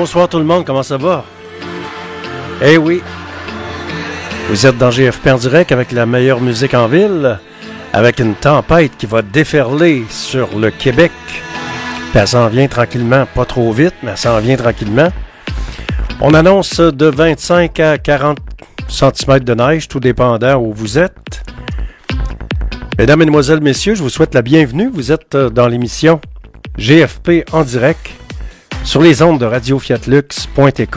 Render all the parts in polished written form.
Bonsoir tout le monde, comment ça va? Eh oui, vous êtes dans GFP en direct avec la meilleure musique en ville, avec une tempête qui va déferler sur le Québec. Puis elle s'en vient tranquillement, pas trop vite, mais elle s'en vient tranquillement. On annonce de 25 à 40 cm de neige, tout dépendant où vous êtes. Mesdames, Mesdemoiselles, Messieurs, je vous souhaite la bienvenue. Vous êtes dans l'émission GFP en direct sur les ondes de radio-fiatlux.tk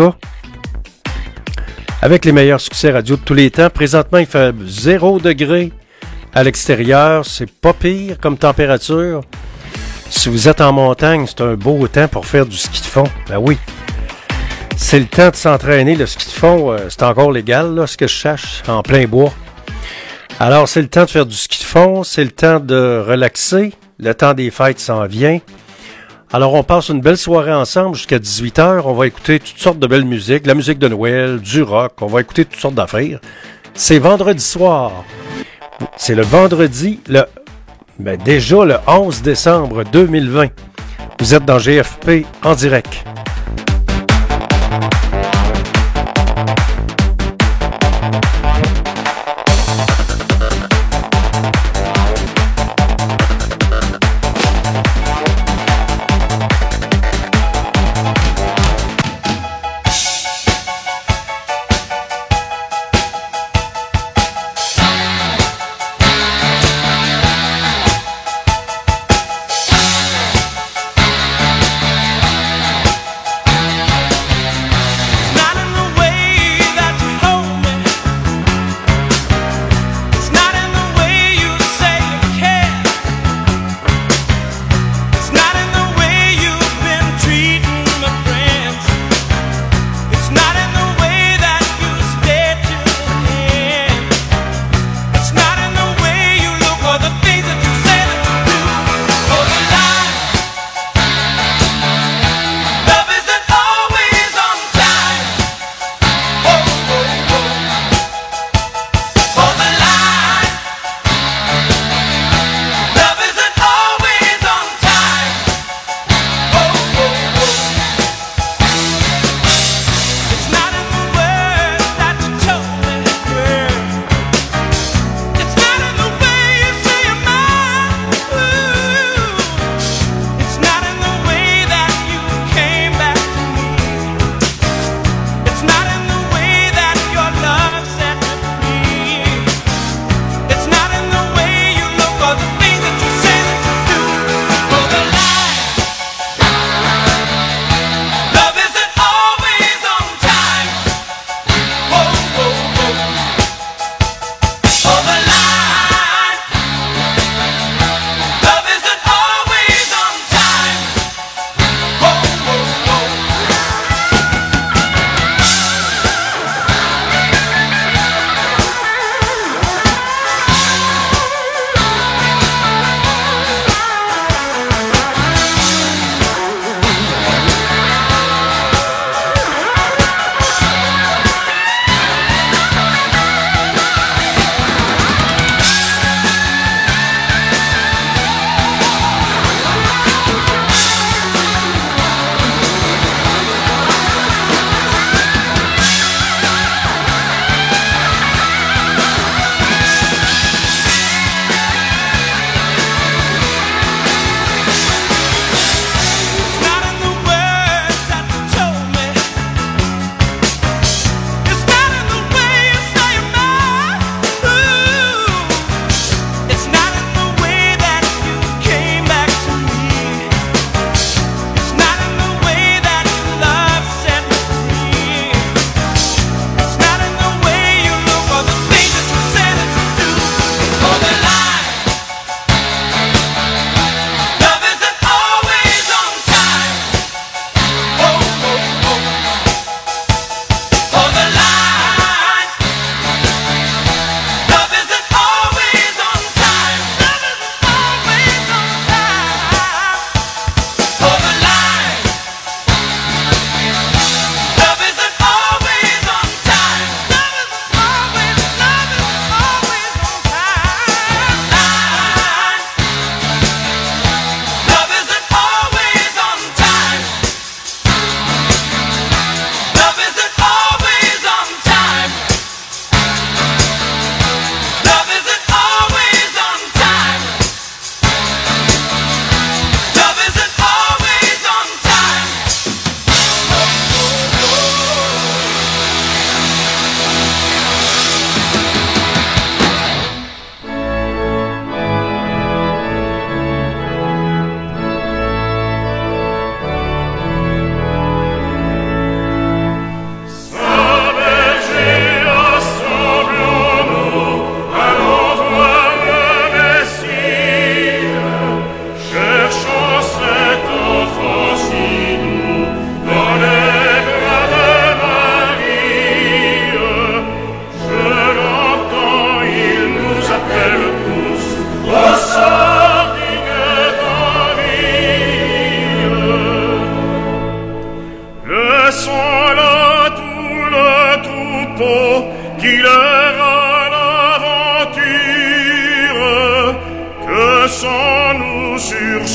avec les meilleurs succès radio de tous les temps. Présentement, il fait 0 degré à l'extérieur. C'est pas pire comme température. Si vous êtes en montagne, c'est un beau temps pour faire du ski de fond. Ben oui. C'est le temps de s'entraîner. Le ski de fond, c'est encore légal, là, ce que je cherche, en plein bois. Alors, c'est le temps de faire du ski de fond. C'est le temps de relaxer. Le temps des fêtes s'en vient. Alors, on passe une belle soirée ensemble jusqu'à 18h. On va écouter toutes sortes de belles musiques, la musique de Noël, du rock. On va écouter toutes sortes d'affaires. C'est vendredi soir. C'est le vendredi, déjà le 11 décembre 2020. Vous êtes dans GFP en direct.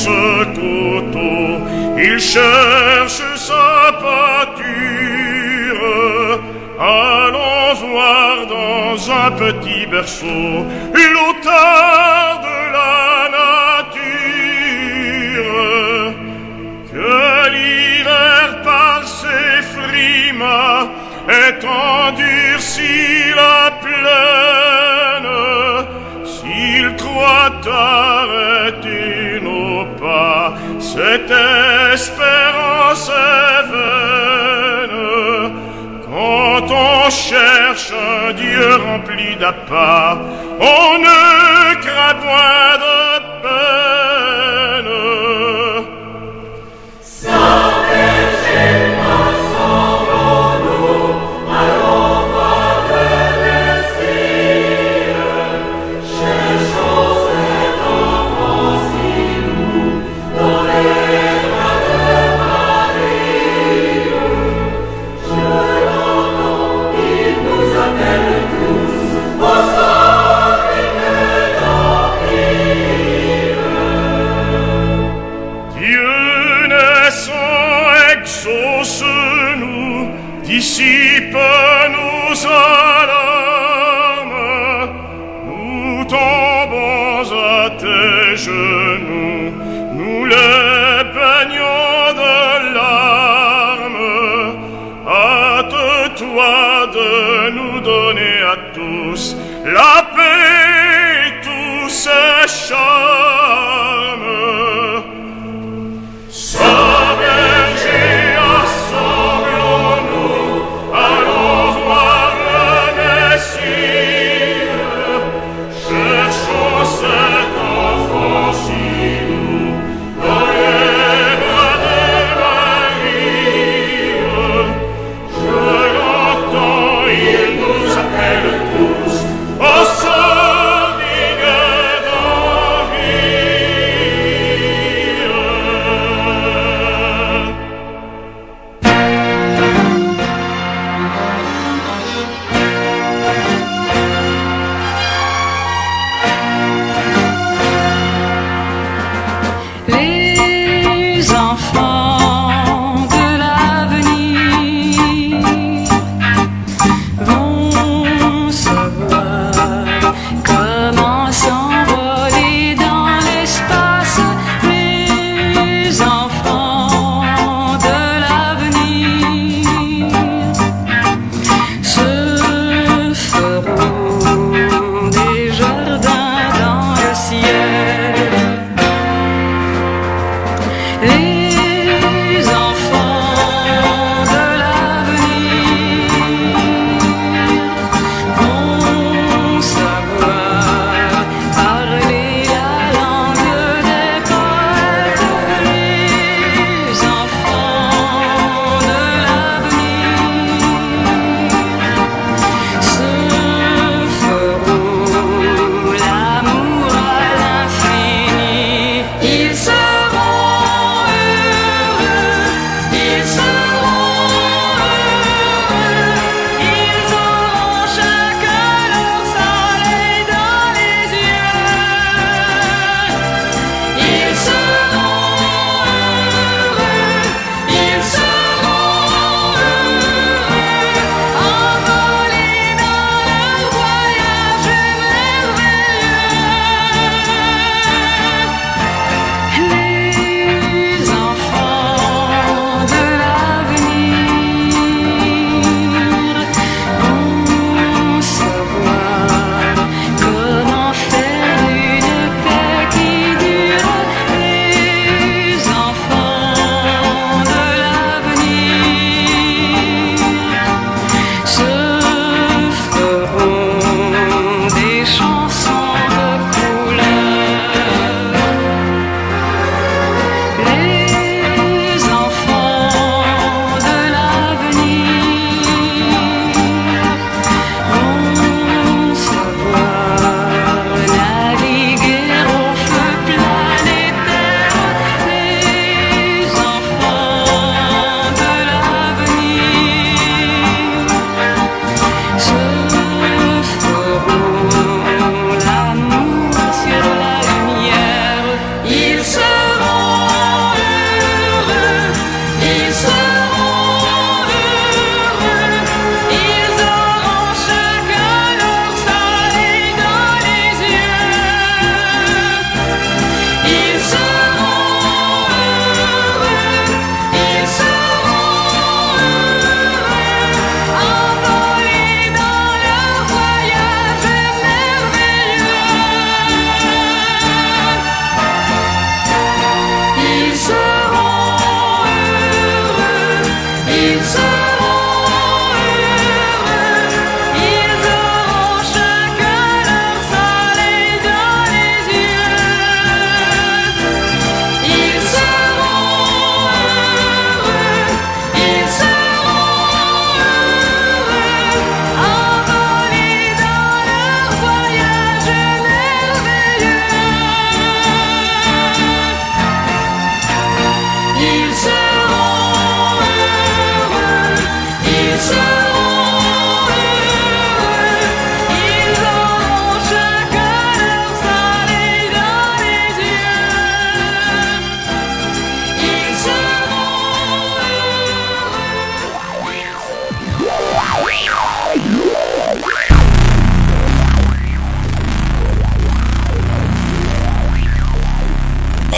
ce coteau, il cherche sa pâture. Allons voir dans un petit berceau l'auteur de la nature. Que l'hiver par ses frimas ait endurci la plaine, s'il croit arrêter nos pas, cette espérance est vaine. Quand on cherche un Dieu rempli d'appât, on ne craint point de peine. Sans berger, rassemblons-nous, allons voir le Messie. Cherchons cet enfant si nous, dans les bras de Marie. Je l'entends, il nous appelle tous au sublime d'Empire. Dieu naissant, exauce-nous, dissipe nos alarmes. Nous tombons à tes genoux, nous les baignons de larmes. Hâte-toi de nous donner à tous la paix et tous ses charmes. Saint berger, assemblons-nous, allons voir le Messie. Cherchons cet enfant si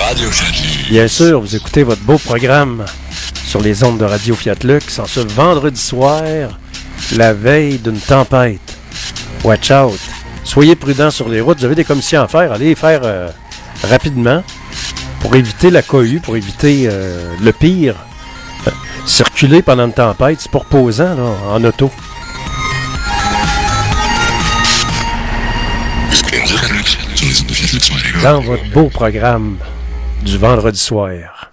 Radio Fiat-Lux. Bien sûr, vous écoutez votre beau programme sur les ondes de Radio Fiat-Lux en ce vendredi soir, la veille d'une tempête. Watch out! Soyez prudents sur les routes. Vous avez des commissions à faire. Allez les faire rapidement pour éviter la cohue, pour éviter le pire. Circuler pendant une tempête, c'est pas reposant là, en auto. Dans votre beau programme du vendredi soir.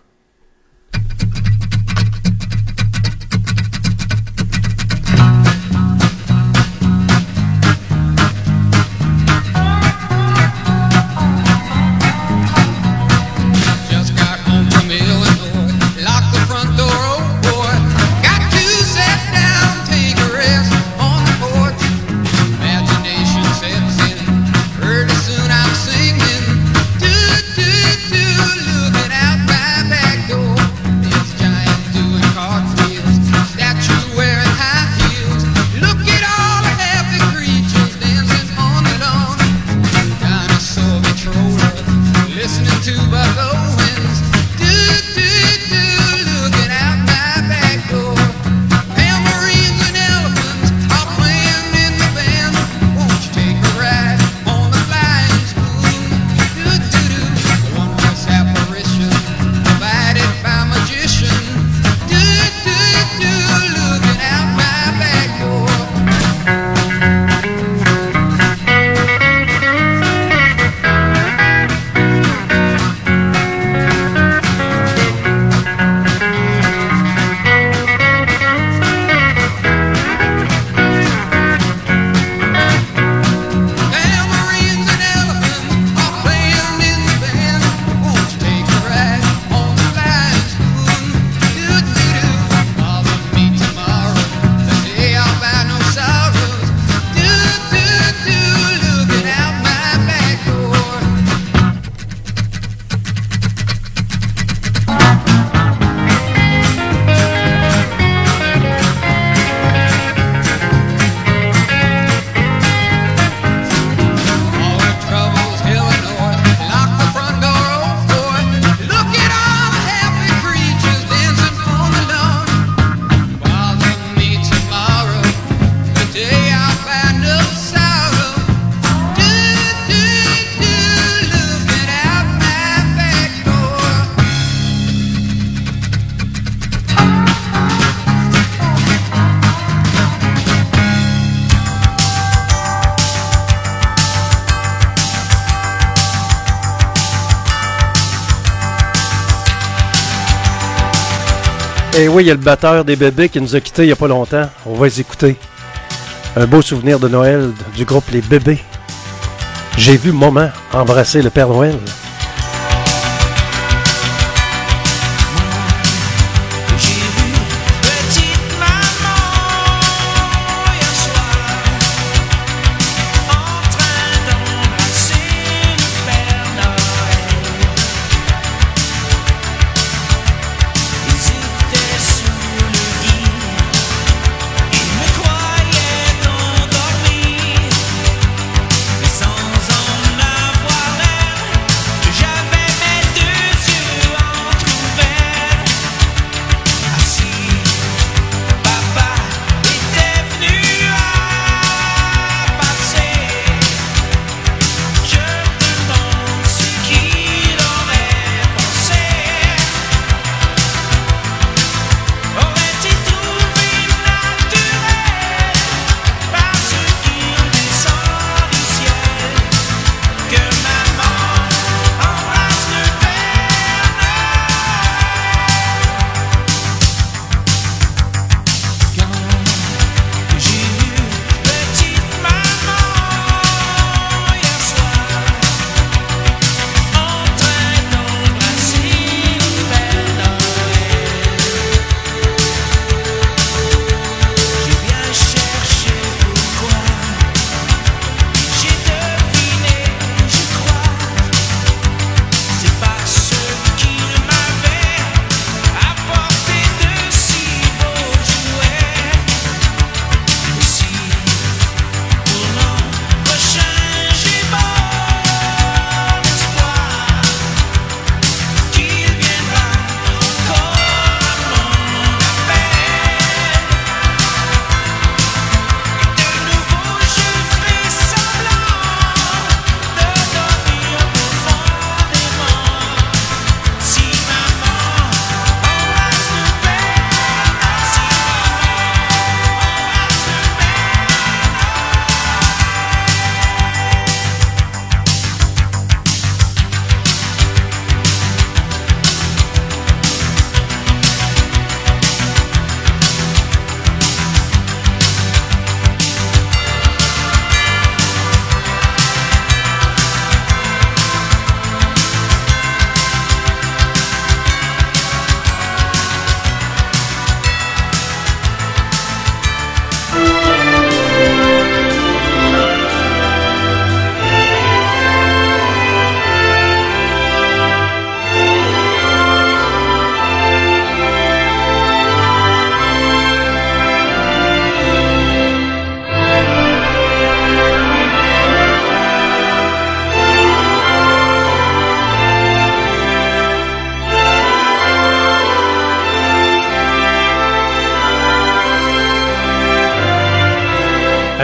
Et oui, il y a le batteur des bébés qui nous a quittés il n'y a pas longtemps. On va les écouter. Un beau souvenir de Noël du groupe Les Bébés. J'ai vu maman embrasser le Père Noël. Sans en avoir l'air,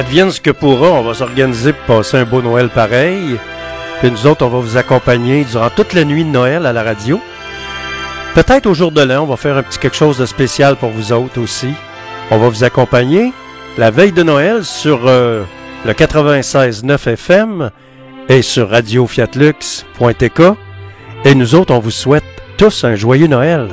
advienne ce que pourra, on va s'organiser pour passer un beau Noël pareil. Puis nous autres, on va vous accompagner durant toute la nuit de Noël à la radio. Peut-être au jour de l'an, on va faire un petit quelque chose de spécial pour vous autres aussi. On va vous accompagner la veille de Noël sur le 96.9 FM et sur radiofiatlux.tk. Et nous autres, on vous souhaite tous un joyeux Noël.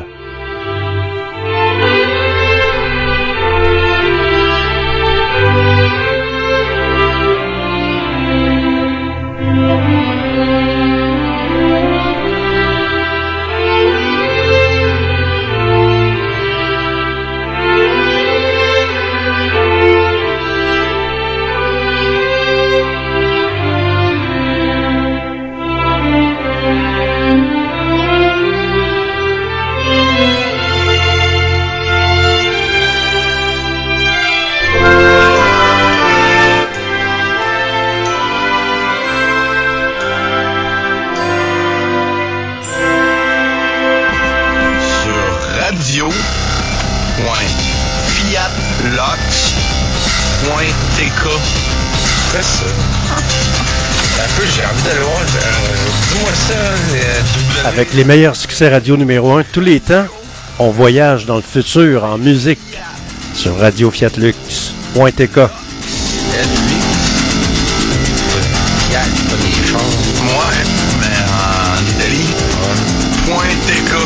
Avec les meilleurs succès radio numéro 1 de tous les temps, on voyage dans le futur en musique sur radiofiatlux.tk. Ouais, mais en Italie, .tk.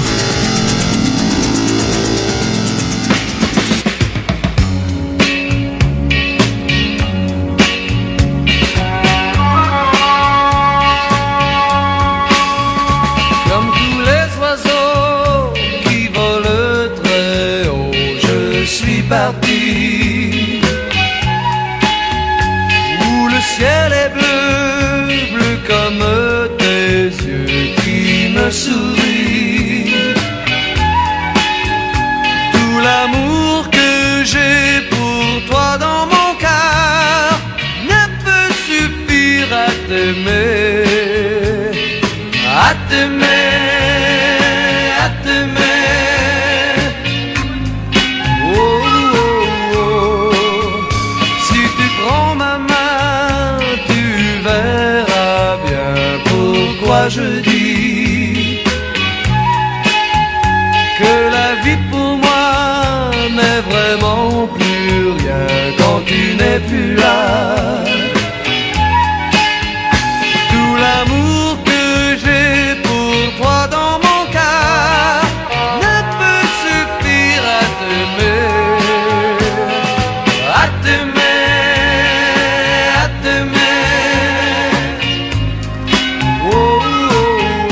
Parti où le ciel est bleu, bleu comme tes yeux qui me sourient. Tout l'amour que j'ai pour toi dans mon cœur ne peut suffire à t'aimer, à t'aimer, à t'aimer. Je dis que la vie pour moi n'est vraiment plus rien quand tu n'es plus là. Tout l'amour que j'ai pour toi dans mon cœur ne peut suffire à t'aimer, à t'aimer, à t'aimer. Oh, oh, oh.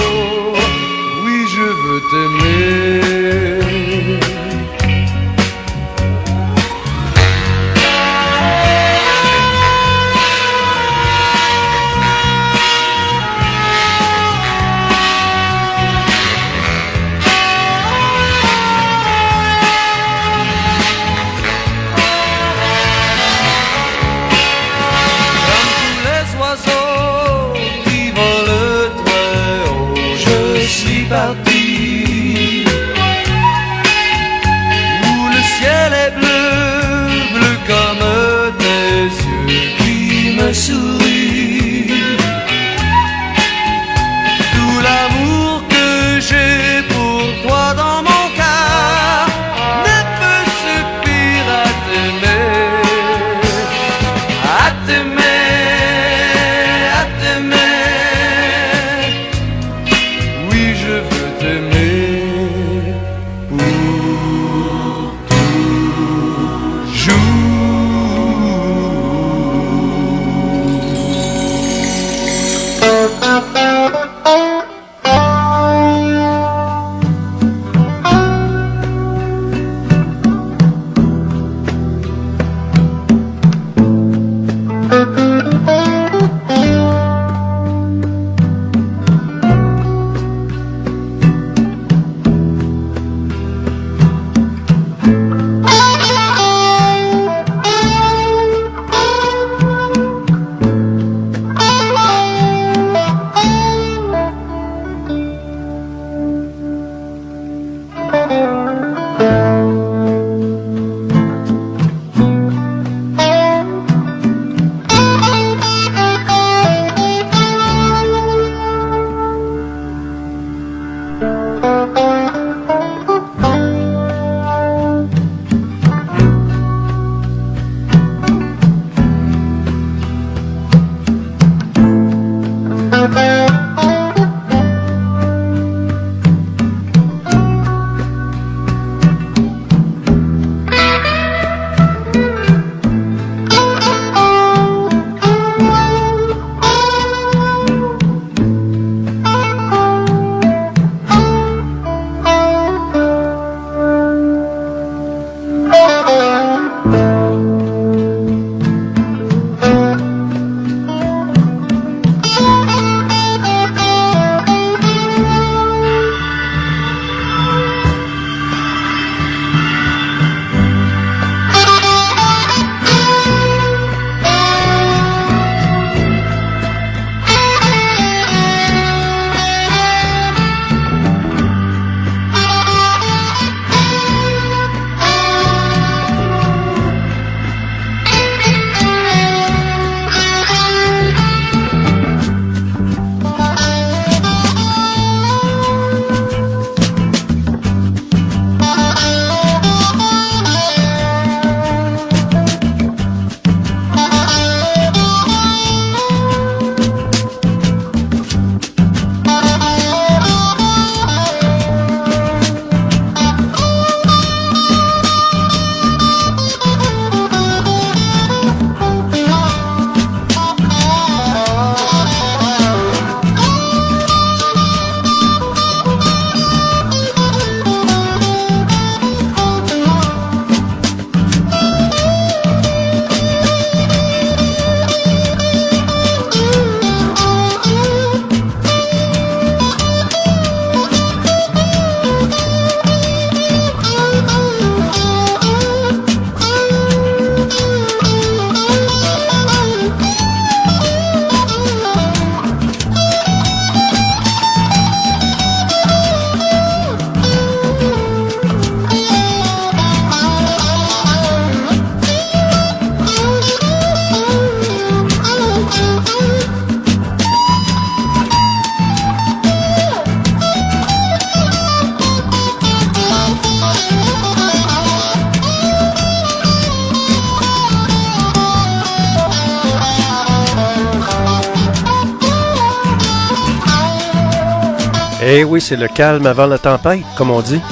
Eh oui, c'est le calme avant la tempête, comme on dit.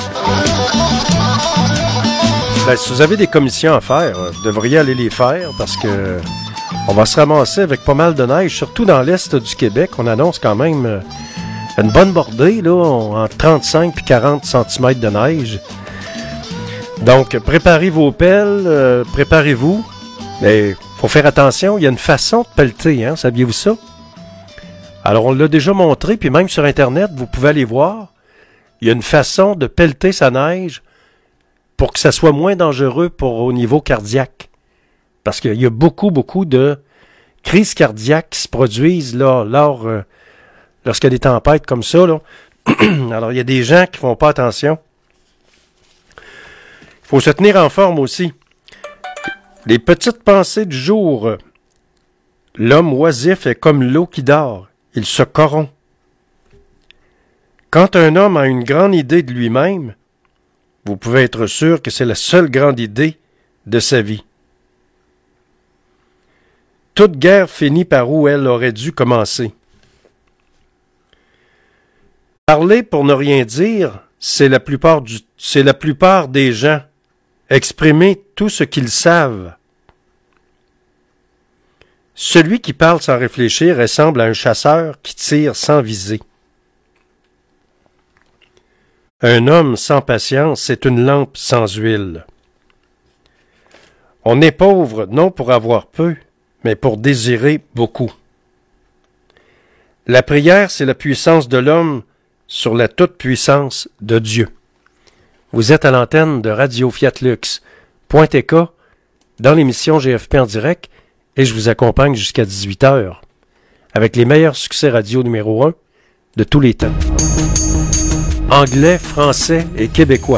Ben, si vous avez des commissions à faire, vous devriez aller les faire parce que on va se ramasser avec pas mal de neige, surtout dans l'est du Québec. On annonce quand même une bonne bordée, là, entre 35 et 40 cm de neige. Donc, préparez vos pelles, préparez-vous. Mais faut faire attention, il y a une façon de pelleter, hein, saviez-vous ça? Alors, on l'a déjà montré, puis même sur Internet, vous pouvez aller voir. Il y a une façon de pelleter sa neige pour que ça soit moins dangereux au niveau cardiaque. Parce qu'il y a beaucoup de crises cardiaques qui se produisent là, lorsqu'il y a des tempêtes comme ça. Là. Alors, il y a des gens qui font pas attention. Il faut se tenir en forme aussi. Les petites pensées du jour. L'homme oisif est comme l'eau qui dort. Il se corrompt. Quand un homme a une grande idée de lui-même, vous pouvez être sûr que c'est la seule grande idée de sa vie. Toute guerre finit par où elle aurait dû commencer. Parler pour ne rien dire, c'est la plupart des gens. Exprimer tout ce qu'ils savent. Celui qui parle sans réfléchir ressemble à un chasseur qui tire sans viser. Un homme sans patience, c'est une lampe sans huile. On est pauvre non pour avoir peu, mais pour désirer beaucoup. La prière, c'est la puissance de l'homme sur la toute-puissance de Dieu. Vous êtes à l'antenne de Radio Fiat-Lux.tk dans l'émission GFP en direct et je vous accompagne jusqu'à 18h avec les meilleurs succès radio numéro 1 de tous les temps. Anglais, français et québécois.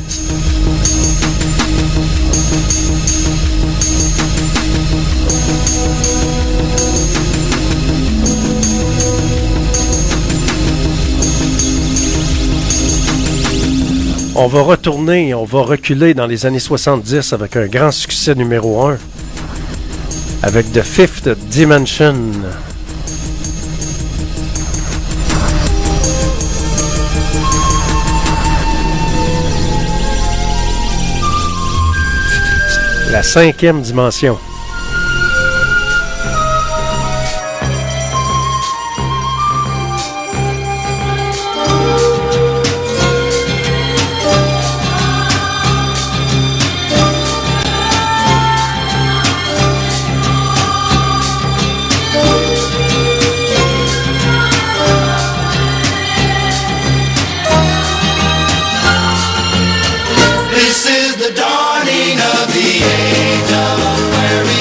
On va reculer dans les années 70 avec un grand succès numéro 1 avec The Fifth Dimension. La 5e dimension. This is the dawning of the age of Aquarius.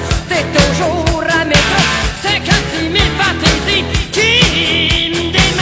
rester toujours à mes trousses. 50 000 fantaisies qui me démangent.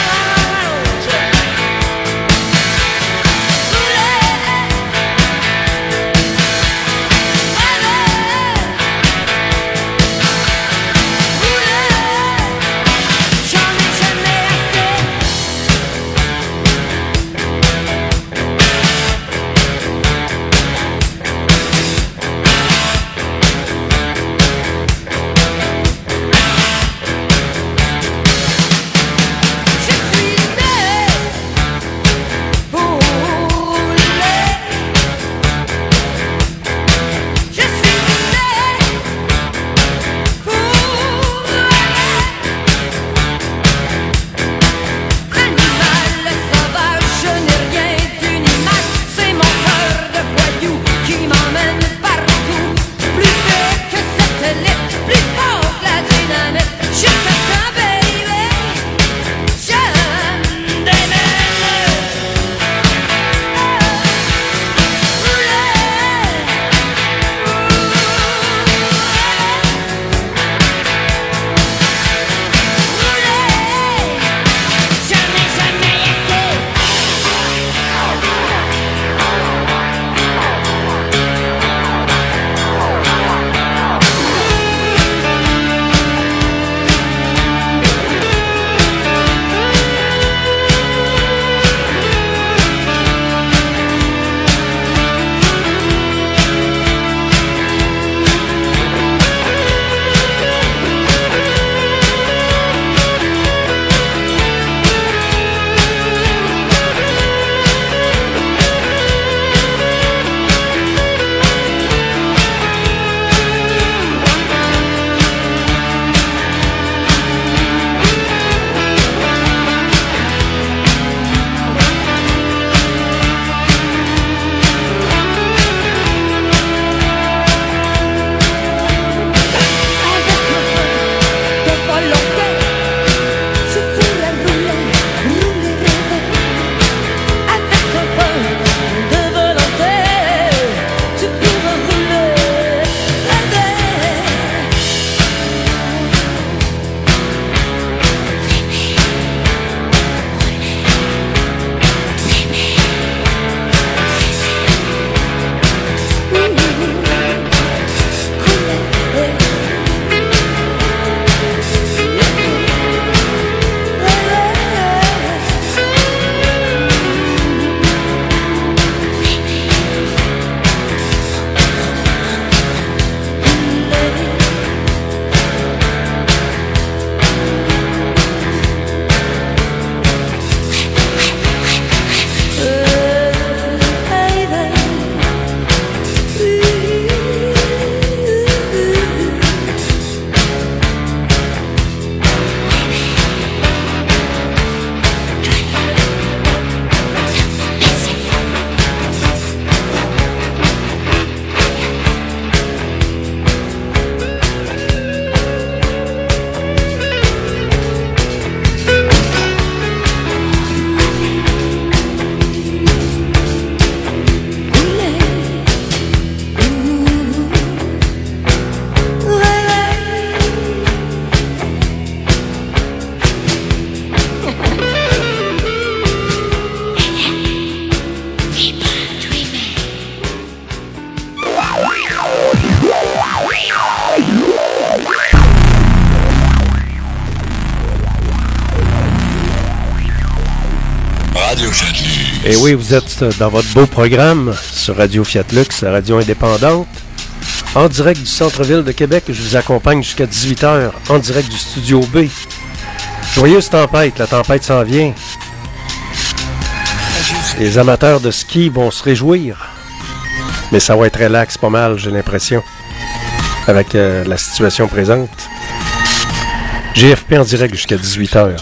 Et oui, vous êtes dans votre beau programme sur Radio Fiat Lux, la radio indépendante. En direct du centre-ville de Québec, je vous accompagne jusqu'à 18h, en direct du Studio B. Joyeuse tempête, la tempête s'en vient. Les amateurs de ski vont se réjouir. Mais ça va être relax pas mal, j'ai l'impression, avec la situation présente. GFP en direct jusqu'à 18h.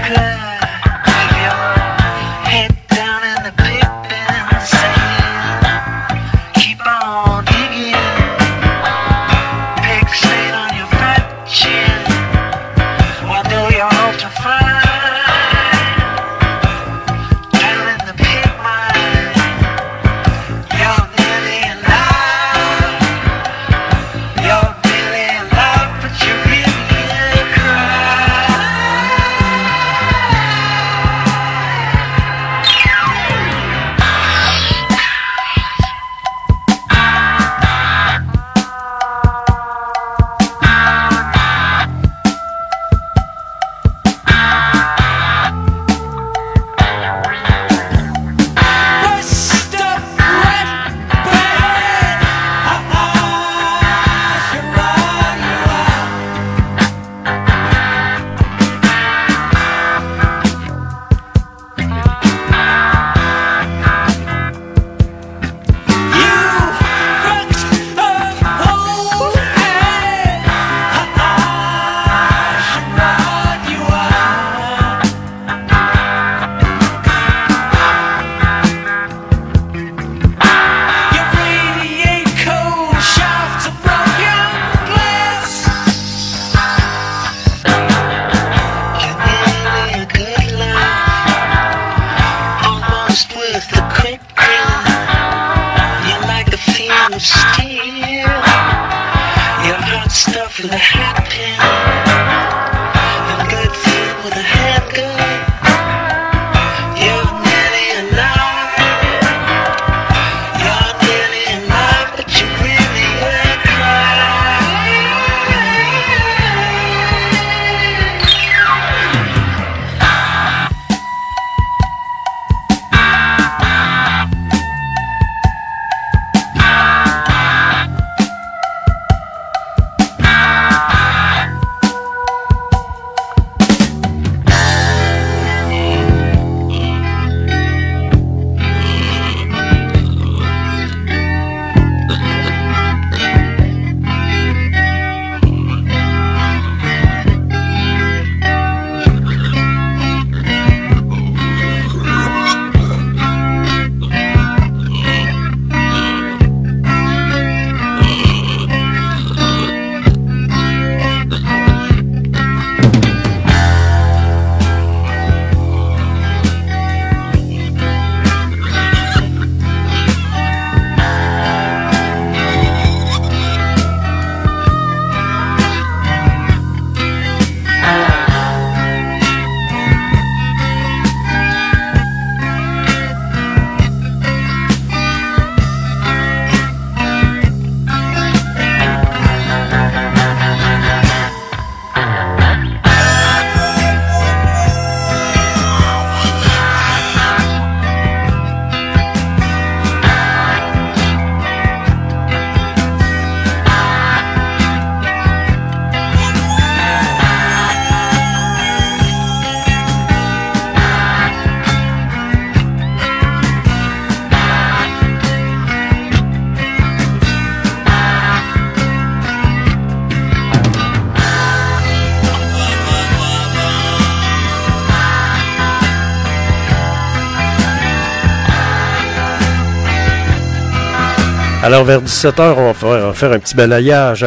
Alors, vers 17h, on va faire un petit balayage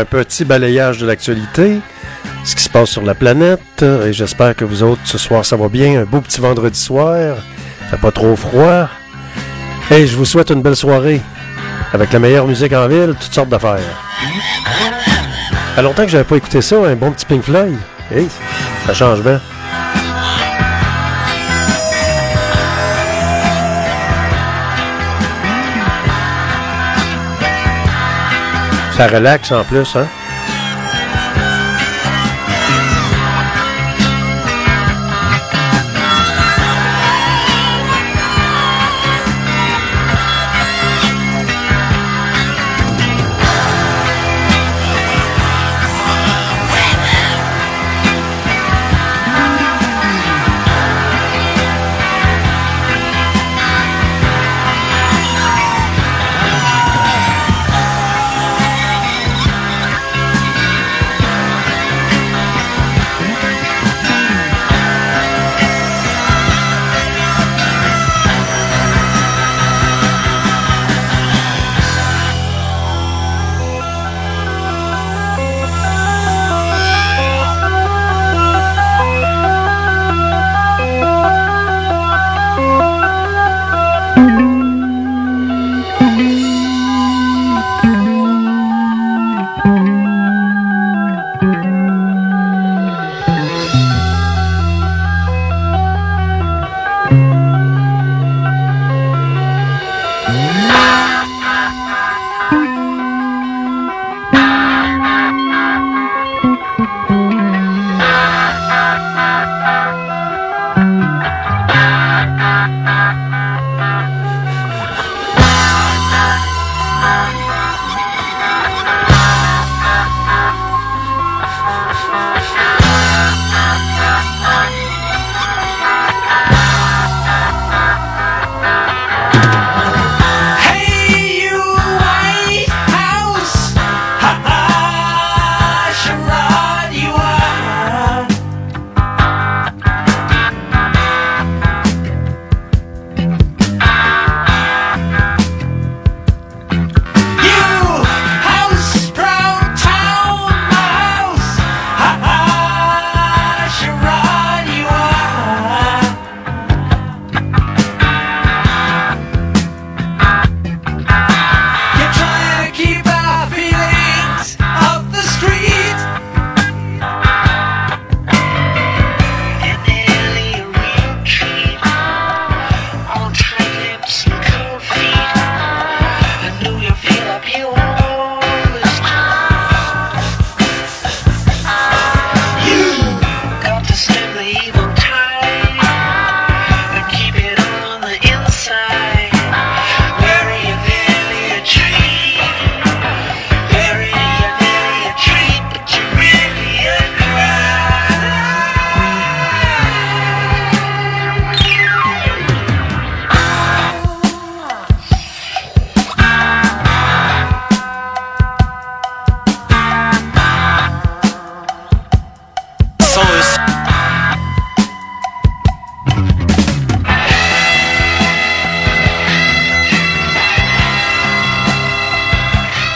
de l'actualité, ce qui se passe sur la planète. Et j'espère que vous autres, ce soir, ça va bien. Un beau petit vendredi soir. Fait pas trop froid. Et je vous souhaite une belle soirée. Avec la meilleure musique en ville, toutes sortes d'affaires. Ça fait longtemps que j'avais pas écouté ça, un bon petit Pink Floyd. Hey, ça change bien. Ça relaxe en plus, hein?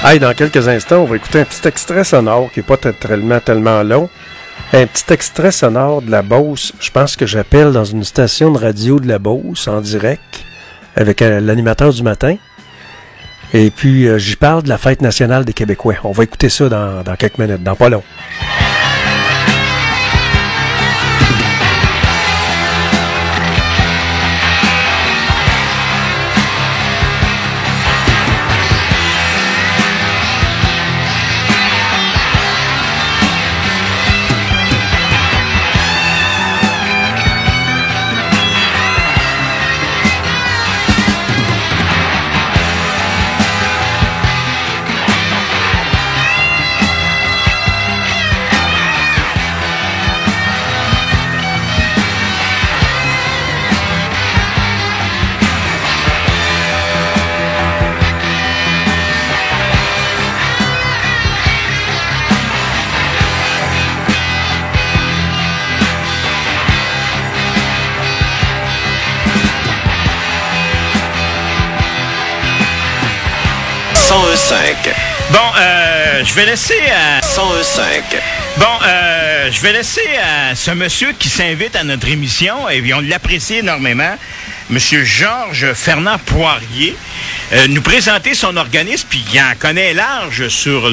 Hey, dans quelques instants, on va écouter un petit extrait sonore qui n'est pas tellement long. Un petit extrait sonore de la Beauce. Je pense que j'appelle dans une station de radio de la Beauce en direct avec l'animateur du matin. Et puis, j'y parle de la Fête nationale des Québécois. On va écouter ça dans quelques minutes, dans pas long. Bon, je vais laisser à 105. Bon, je vais laisser à ce monsieur qui s'invite à notre émission, et puis on l'apprécie énormément, monsieur Georges Fernand Poirier, nous présenter son organisme, puis il en connaît large sur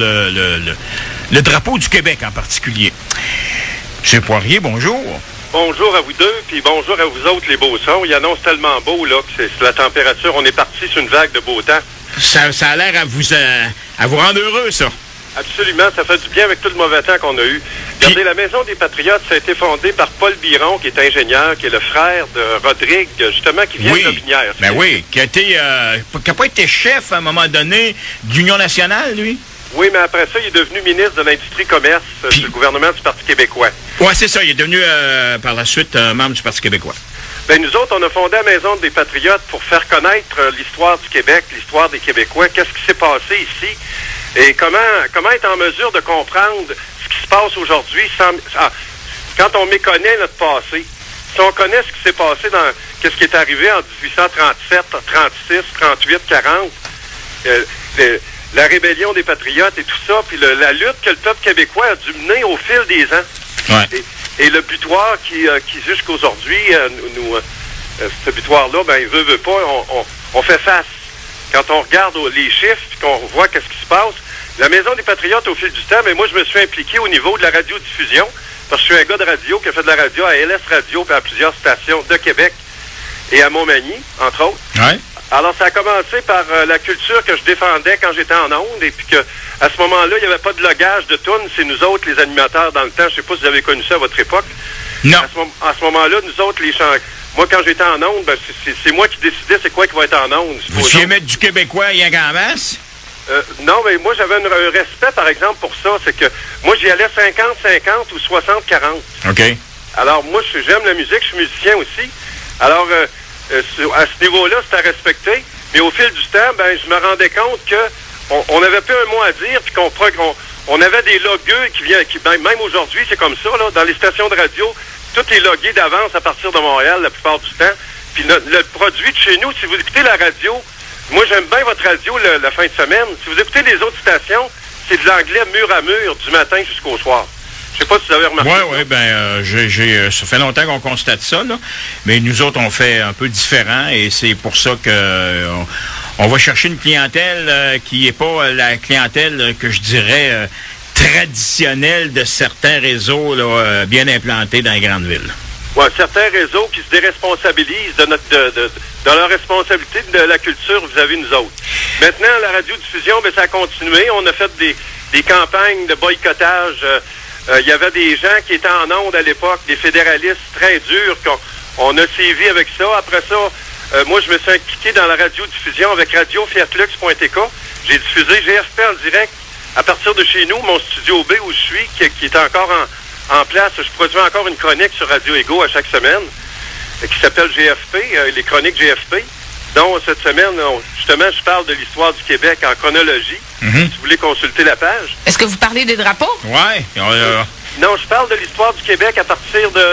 le drapeau du Québec en particulier. Monsieur Poirier, bonjour. Bonjour à vous deux, puis bonjour à vous autres, les beaux sons. Il annonce tellement beau, là, que c'est la température. On est parti sur une vague de beau temps. Ça a l'air à vous rendre heureux, ça. Absolument, ça fait du bien avec tout le mauvais temps qu'on a eu. Regardez, la Maison des Patriotes, ça a été fondée par Paul Biron, qui est ingénieur, qui est le frère de Rodrigue, justement, qui vient de Lobinière. Ben oui, qui a pas été chef à un moment donné d'Union nationale, lui. Oui, mais après ça, il est devenu ministre de l'Industrie-Commerce du gouvernement du Parti québécois. Oui, c'est ça. Il est devenu, par la suite, membre du Parti québécois. Ben nous autres, on a fondé la Maison des Patriotes pour faire connaître l'histoire du Québec, l'histoire des Québécois, qu'est-ce qui s'est passé ici, et comment être en mesure de comprendre ce qui se passe aujourd'hui quand on méconnaît notre passé. Si on connaît ce qui s'est passé qu'est-ce qui est arrivé en 1837, 36, 38, 40, la rébellion des Patriotes et tout ça, puis la lutte que le peuple québécois a dû mener au fil des ans. Ouais. Et le butoir qui jusqu'aujourd'hui, ce butoir-là, ben, il veut pas, on fait face. Quand on regarde les chiffres et qu'on voit qu'est-ce qui se passe, la Maison des Patriotes, au fil du temps, mais moi, je me suis impliqué au niveau de la radiodiffusion, parce que je suis un gars de radio qui a fait de la radio à LS Radio et à plusieurs stations de Québec et à Montmagny, entre autres. Ouais. Alors, ça a commencé par la culture que je défendais quand j'étais en ondes, et puis que à ce moment-là, il n'y avait pas de logage de tunes. C'est nous autres, les animateurs, dans le temps. Je ne sais pas si vous avez connu ça à votre époque. Non. À ce moment-là, nous autres, moi, quand j'étais en ondes, ben, c'est moi qui décidais c'est quoi qui va être en ondes. Vous voulez mettre du Québécois rien qu'en masse? Non, mais moi, j'avais un respect, par exemple, pour ça. C'est que moi, j'y allais 50-50 ou 60-40. OK. Alors, moi, j'aime la musique, je suis musicien aussi. Alors, à ce niveau-là, c'est à respecter. Mais au fil du temps, ben, je me rendais compte que on n'avait plus un mot à dire, puis qu'on avait des logueux qui même aujourd'hui, c'est comme ça, là, dans les stations de radio, tout est logué d'avance à partir de Montréal la plupart du temps. Puis le produit de chez nous, si vous écoutez la radio, moi j'aime bien votre radio la fin de semaine. Si vous écoutez les autres stations, c'est de l'anglais mur à mur, du matin jusqu'au soir. Je sais pas si vous avez remarqué. Oui, ça fait longtemps qu'on constate ça, là. Mais nous autres, on fait un peu différent, et c'est pour ça que on va chercher une clientèle qui n'est pas la clientèle que je dirais traditionnelle de certains réseaux là, bien implantés dans les grandes villes. Oui, certains réseaux qui se déresponsabilisent de leur responsabilité de la culture vis-à-vis nous autres. Maintenant, la radiodiffusion, ben, ça a continué. On a fait des campagnes de boycottage. Il y avait des gens qui étaient en ondes à l'époque, des fédéralistes très durs, qu'on a sévi avec ça. Après ça, moi, je me suis impliqué dans la radiodiffusion avec radio-fiatlux.tk. J'ai diffusé GFP en direct à partir de chez nous, mon studio B où je suis, qui est encore en place. Je produis encore une chronique sur Radio Ego à chaque semaine, qui s'appelle GFP, les chroniques GFP. Donc, cette semaine, justement, je parle de l'histoire du Québec en chronologie. Si vous voulez consulter la page. Est-ce que vous parlez des drapeaux? Oui. Non, je parle de l'histoire du Québec à partir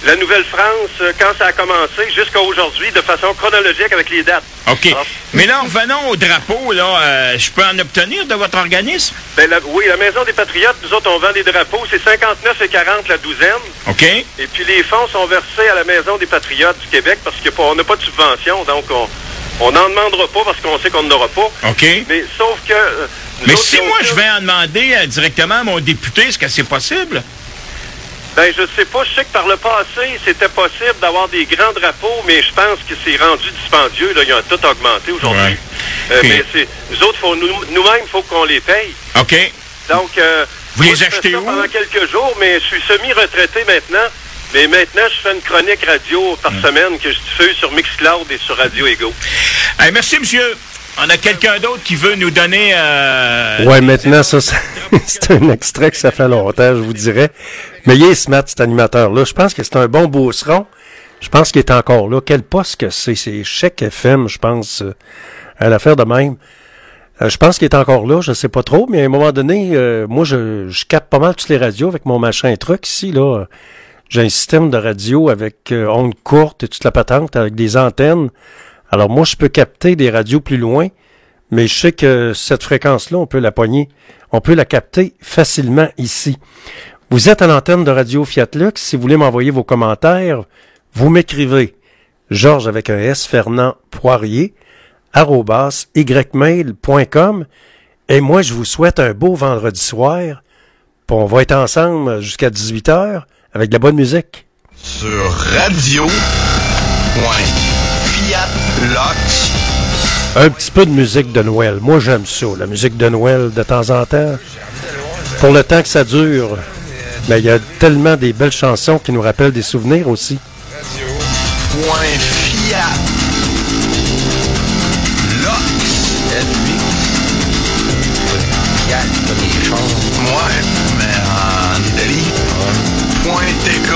la Nouvelle-France, quand ça a commencé, jusqu'à aujourd'hui, de façon chronologique avec les dates. OK. Alors, Mais là, revenons au drapeau, là. Je peux en obtenir de votre organisme? ben, oui, la Maison des Patriotes, nous autres, on vend des drapeaux. C'est 59,40 la douzaine. OK. Et puis les fonds sont versés à la Maison des Patriotes du Québec parce qu'on n'a pas de subvention, donc on n'en demandera pas parce qu'on sait qu'on n'en aura pas. OK. Mais sauf que... Mais si moi, je vais en demander directement à mon député, est-ce que c'est possible? Ben, je sais pas. Je sais que par le passé, c'était possible d'avoir des grands drapeaux, mais je pense que c'est rendu dispendieux. Là, ils ont tout augmenté aujourd'hui. Ouais. Okay. Mais nous autres, nous-mêmes, il faut qu'on les paye. OK. Donc, vous moi, les achetez où? Pendant quelques jours, mais je suis semi-retraité maintenant. Mais maintenant, je fais une chronique radio par semaine que je diffuse sur Mixcloud et sur Radio Ego. Hey, merci, monsieur. On a quelqu'un d'autre qui veut nous donner... Ouais, maintenant, ça, c'est un extrait que ça fait longtemps, je vous dirais. Mais il est smart, cet animateur-là. Je pense que c'est un bon beauceron. Je pense qu'il est encore là. Quel poste que c'est? C'est Chèque FM, je pense, à l'affaire de même. Je pense qu'il est encore là, je sais pas trop, mais à un moment donné, moi, je capte pas mal toutes les radios avec mon machin truc ici, là. J'ai un système de radio avec ondes courtes et toute la patente, avec des antennes. Alors moi, je peux capter des radios plus loin, mais je sais que cette fréquence-là, on peut la pogner. On peut la capter facilement ici. Vous êtes à l'antenne de Radio Fiat Lux. Si vous voulez m'envoyer vos commentaires, vous m'écrivez Georges avec un S, Fernand Poirier, @ymail.com. Et moi, je vous souhaite un beau vendredi soir. Puis on va être ensemble jusqu'à 18h avec de la bonne musique. Sur radio.fiatlox. Un petit peu de musique de Noël. Moi, j'aime ça, la musique de Noël de temps en temps. Pour le temps que ça dure, mais il y a tellement des belles chansons qui nous rappellent des souvenirs aussi. Radio.fiatlox. Ouais, mais en Italie. .tk.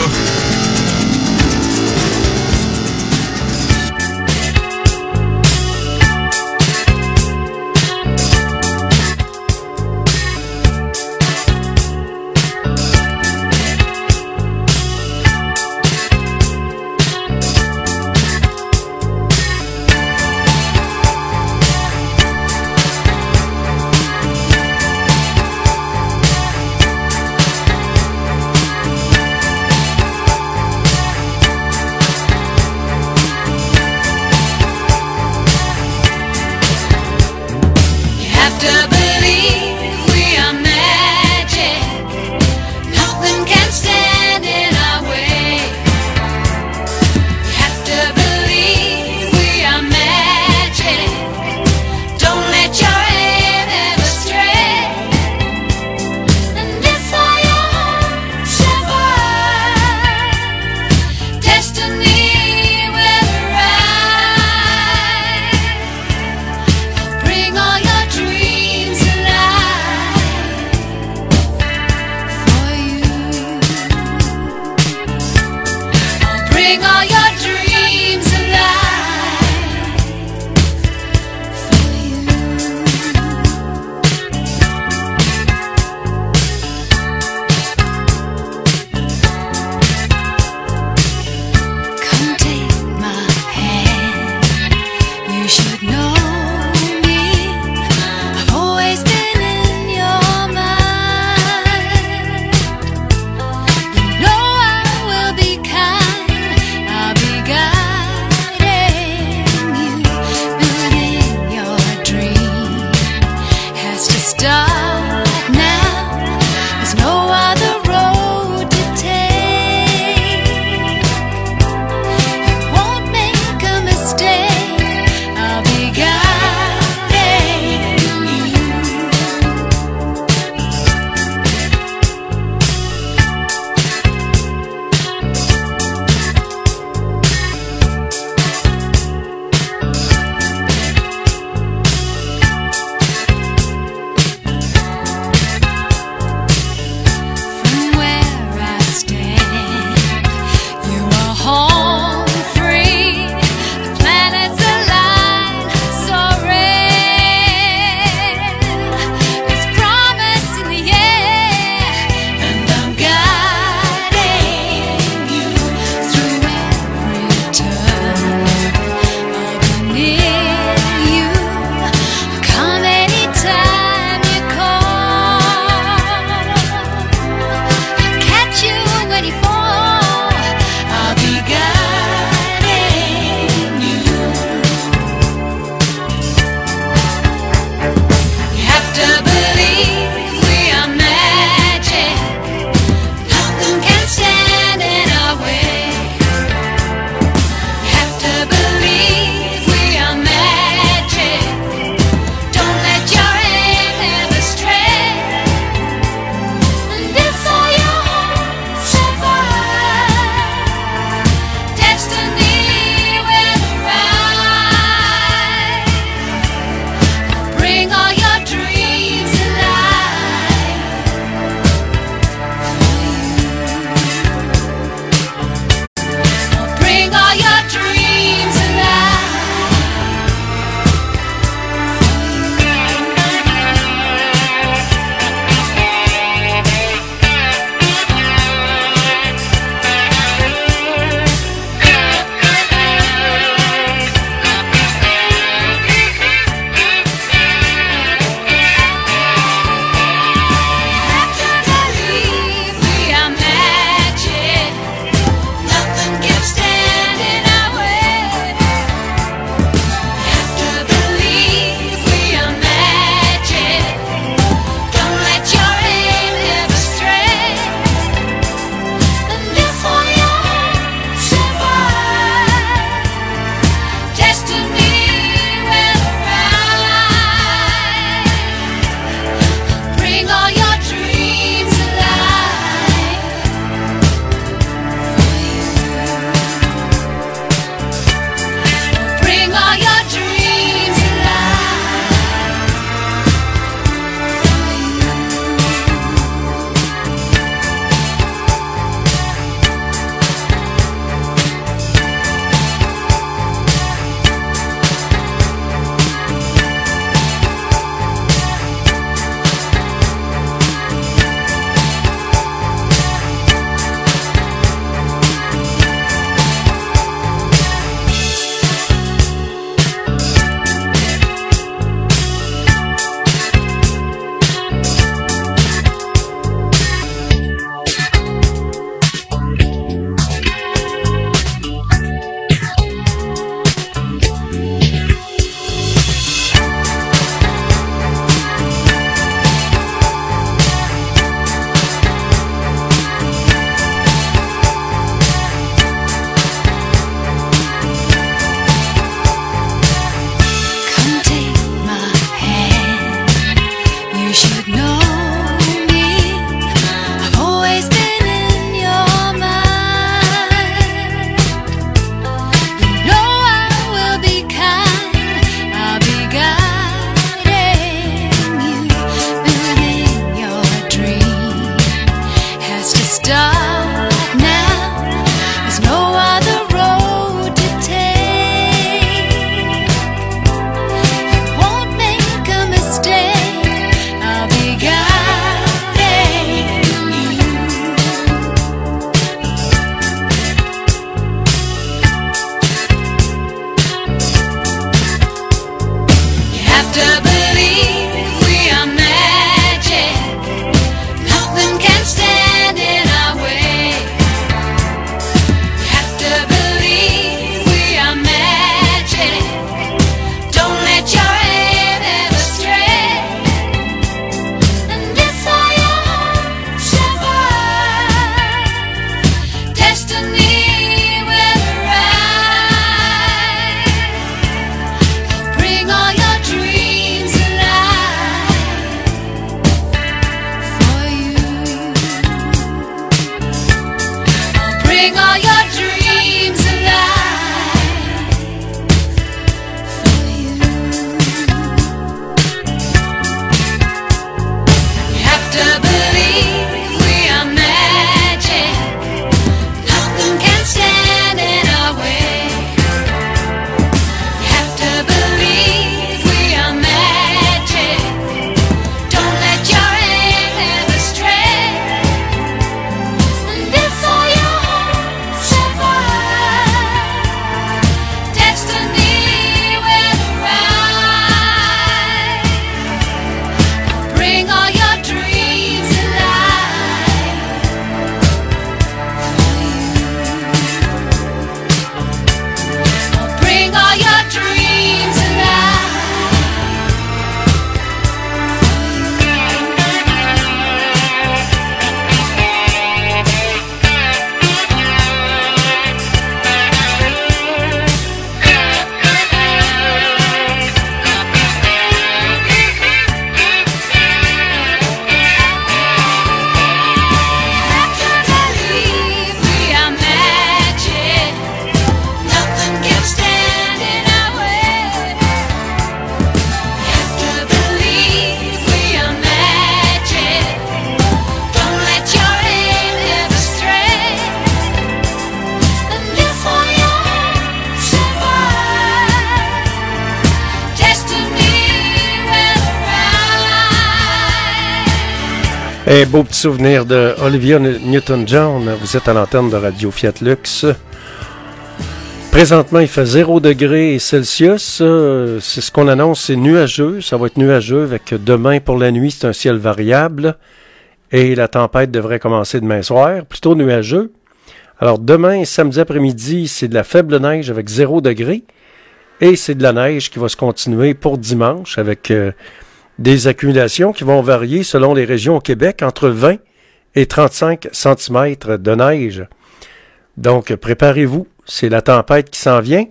Un beau petit souvenir de Olivia Newton-John. Vous êtes à l'antenne de Radio Fiat Lux. Présentement, il fait 0 degrés Celsius. C'est ce qu'on annonce, c'est nuageux. Ça va être nuageux avec demain pour la nuit, c'est un ciel variable. Et la tempête devrait commencer demain soir, plutôt nuageux. Alors demain, samedi après-midi, c'est de la faible neige avec 0 degrés. Et c'est de la neige qui va se continuer pour dimanche avec des accumulations qui vont varier selon les régions au Québec entre 20 et 35 cm de neige. Donc, préparez-vous, c'est la tempête qui s'en vient.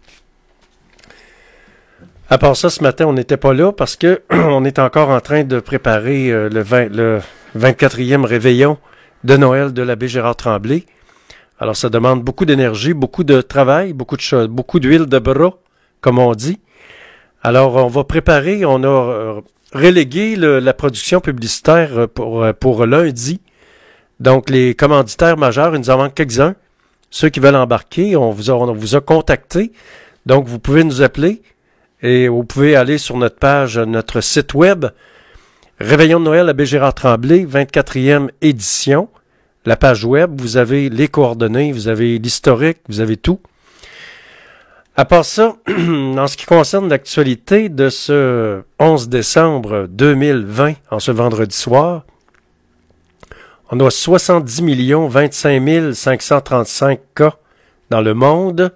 À part ça, ce matin, on n'était pas là parce que on est encore en train de préparer le 24e réveillon de Noël de l'abbé Gérard Tremblay. Alors, ça demande beaucoup d'énergie, beaucoup de travail, beaucoup d'huile de bras, comme on dit. Alors, on va préparer, on a relégué la production publicitaire pour lundi. Donc, les commanditaires majeurs, il nous en manque quelques-uns. Ceux qui veulent embarquer, on vous a contacté. Donc, vous pouvez nous appeler et vous pouvez aller sur notre page, notre site web, Réveillon de Noël abbé Gérard Tremblay, 24e édition. La page web, vous avez les coordonnées, vous avez l'historique, vous avez tout. À part ça, en ce qui concerne l'actualité de ce 11 décembre 2020, en ce vendredi soir, on a 70 25 535 cas dans le monde,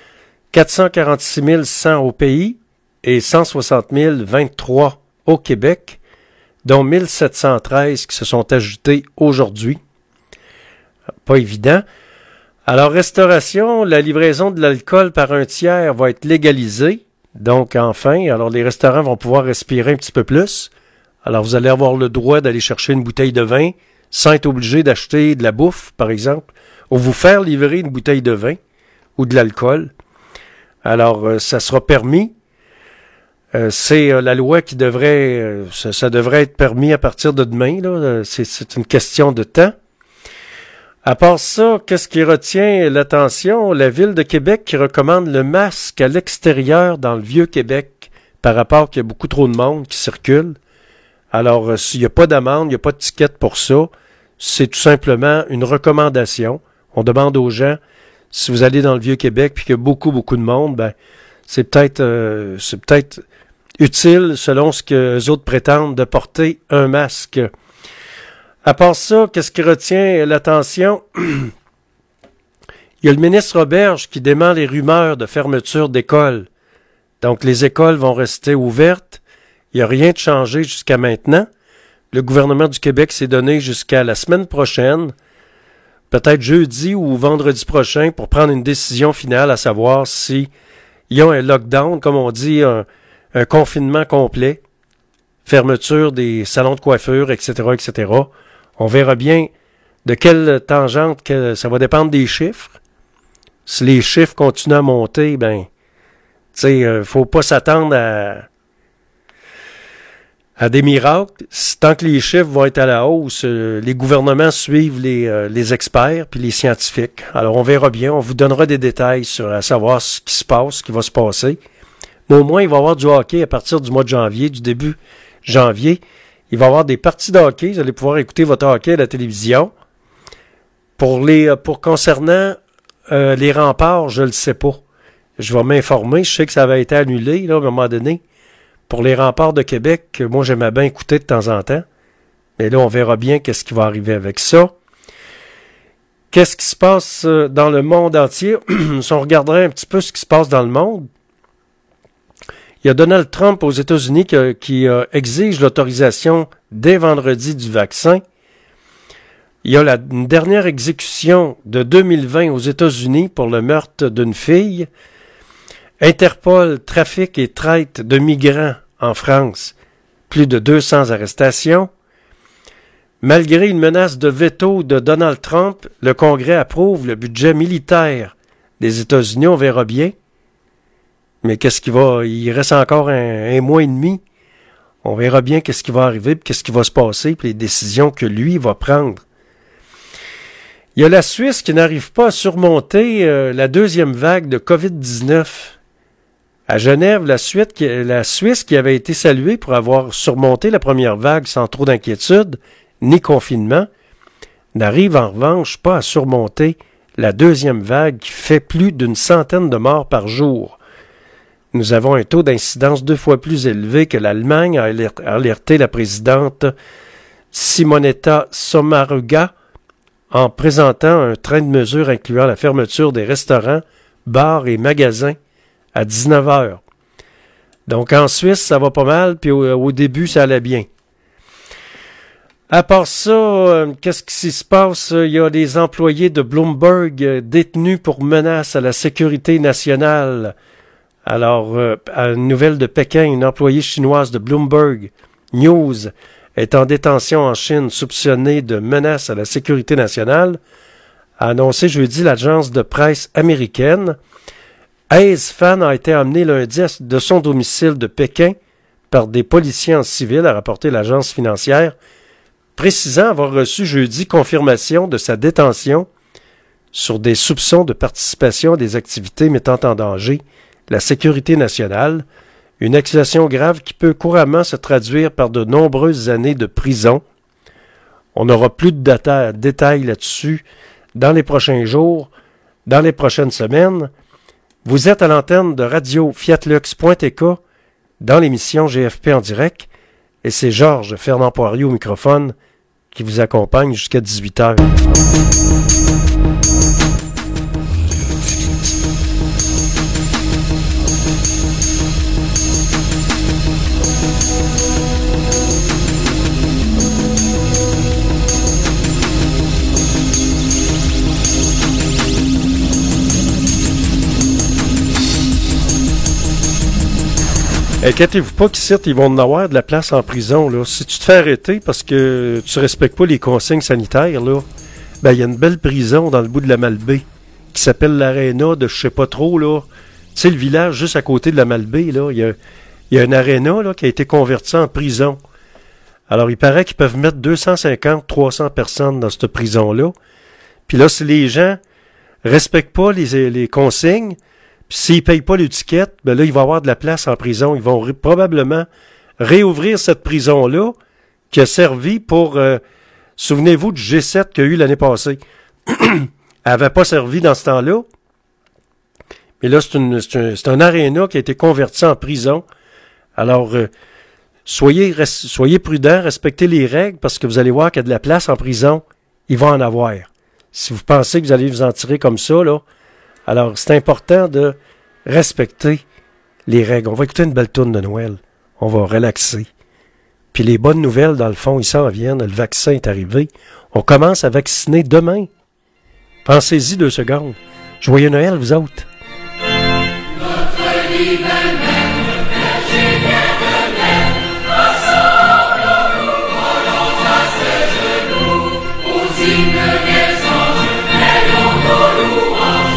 446 100 au pays et 160 023 au Québec, dont 1713 qui se sont ajoutés aujourd'hui. Pas évident. Alors, restauration, la livraison de l'alcool par un tiers va être légalisée. Donc, enfin, alors les restaurants vont pouvoir respirer un petit peu plus. Alors, vous allez avoir le droit d'aller chercher une bouteille de vin sans être obligé d'acheter de la bouffe, par exemple, ou vous faire livrer une bouteille de vin ou de l'alcool. Alors, ça sera permis. C'est la loi qui devrait... ça devrait être permis à partir de demain, là. C'est une question de temps. À part ça, qu'est-ce qui retient l'attention? La Ville de Québec qui recommande le masque à l'extérieur dans le Vieux-Québec par rapport qu'il y a beaucoup trop de monde qui circule. Alors, s'il n'y a pas d'amende, il n'y a pas de ticket pour ça, c'est tout simplement une recommandation. On demande aux gens, si vous allez dans le Vieux-Québec puis qu'il y a beaucoup de monde, ben c'est peut-être utile, selon ce que les autres prétendent, de porter un masque. À part ça, qu'est-ce qui retient l'attention? Il y a le ministre Roberge qui dément les rumeurs de fermeture d'écoles. Donc, les écoles vont rester ouvertes. Il n'y a rien de changé jusqu'à maintenant. Le gouvernement du Québec s'est donné jusqu'à la semaine prochaine, peut-être jeudi ou vendredi prochain, pour prendre une décision finale, à savoir si il y a un lockdown, comme on dit, un confinement complet, fermeture des salons de coiffure, etc., etc., on verra bien de quelle tangente ça va dépendre des chiffres. Si les chiffres continuent à monter, ben, tu sais, faut pas s'attendre à des miracles. Tant que les chiffres vont être à la hausse, les gouvernements suivent les experts puis les scientifiques. Alors, on verra bien. On vous donnera des détails à savoir ce qui se passe, ce qui va se passer. Mais au moins, il va y avoir du hockey à partir du mois de janvier, du début janvier. Il va y avoir des parties de hockey. Vous allez pouvoir écouter votre hockey à la télévision. Pour concernant les remparts, je le sais pas. Je vais m'informer. Je sais que ça avait été annulé là, à un moment donné. Pour les remparts de Québec, moi, j'aimais bien écouter de temps en temps. Mais là, on verra bien qu'est-ce qui va arriver avec ça. Qu'est-ce qui se passe dans le monde entier? Si on regarderait un petit peu ce qui se passe dans le monde, il y a Donald Trump aux États-Unis qui exige l'autorisation dès vendredi du vaccin. Il y a une dernière exécution de 2020 aux États-Unis pour le meurtre d'une fille. Interpol trafic et traite de migrants en France. Plus de 200 arrestations. Malgré une menace de veto de Donald Trump, le Congrès approuve le budget militaire des États-Unis. On verra bien. Mais il reste encore un mois et demi. On verra bien qu'est-ce qui va arriver, puis qu'est-ce qui va se passer, puis les décisions que lui va prendre. Il y a la Suisse qui n'arrive pas à surmonter la deuxième vague de COVID-19. À Genève, la Suisse qui avait été saluée pour avoir surmonté la première vague sans trop d'inquiétude, ni confinement, n'arrive en revanche pas à surmonter la deuxième vague qui fait plus d'une centaine de morts par jour. Nous avons un taux d'incidence 2 fois plus élevé que l'Allemagne, a alerté la présidente Simonetta Sommaruga en présentant un train de mesures incluant la fermeture des restaurants, bars et magasins à 19 heures. Donc en Suisse, ça va pas mal, puis au début, ça allait bien. À part ça, qu'est-ce qui se passe? Il y a des employés de Bloomberg détenus pour menaces à la sécurité nationale. Alors, à une nouvelle de Pékin, une employée chinoise de Bloomberg News est en détention en Chine soupçonnée de menaces à la sécurité nationale, a annoncé jeudi l'agence de presse américaine. Hayes Fan a été emmené lundi de son domicile de Pékin par des policiers en civil, a rapporté l'agence financière, précisant avoir reçu jeudi confirmation de sa détention sur des soupçons de participation à des activités mettant en danger la sécurité nationale, une accusation grave qui peut couramment se traduire par de nombreuses années de prison. On n'aura plus de détails là-dessus dans les prochains jours, dans les prochaines semaines. Vous êtes à l'antenne de Radio Fiatlux.tk dans l'émission GFP en direct et c'est Georges Fernand Poirier au microphone qui vous accompagne jusqu'à 18h. Inquiétez-vous pas qu'ici, ils vont en avoir de la place en prison, là. Si tu te fais arrêter parce que tu respectes pas les consignes sanitaires, là, ben, il y a une belle prison dans le bout de la Malbaie qui s'appelle l'Aréna de je sais pas trop, là. Tu sais, le village juste à côté de la Malbaie, là, il y a une aréna, là, qui a été convertie en prison. Alors, il paraît qu'ils peuvent mettre 250, 300 personnes dans cette prison-là. Puis là, si les gens respectent pas les consignes, puis s'ils payent pas l'étiquette, ben là, il va y avoir de la place en prison. Ils vont probablement réouvrir cette prison-là qui a servi pour... souvenez-vous du G7 qu'il y a eu l'année passée. Elle n'avait pas servi dans ce temps-là. Mais là, c'est un aréna qui a été converti en prison. Alors, soyez prudents, respectez les règles, parce que vous allez voir qu'il y a de la place en prison. Il va en avoir. Si vous pensez que vous allez vous en tirer comme ça, là, alors, c'est important de respecter les règles. On va écouter une belle tourne de Noël. On va relaxer. Puis les bonnes nouvelles, dans le fond, ils s'en viennent. Le vaccin est arrivé. On commence à vacciner demain. Pensez-y 2 secondes. Joyeux Noël, vous autres. Notre divin maître, berger bien de naître, rassemble nous volons à ses genoux, aux hymnes des anges, mêlons nos louanges.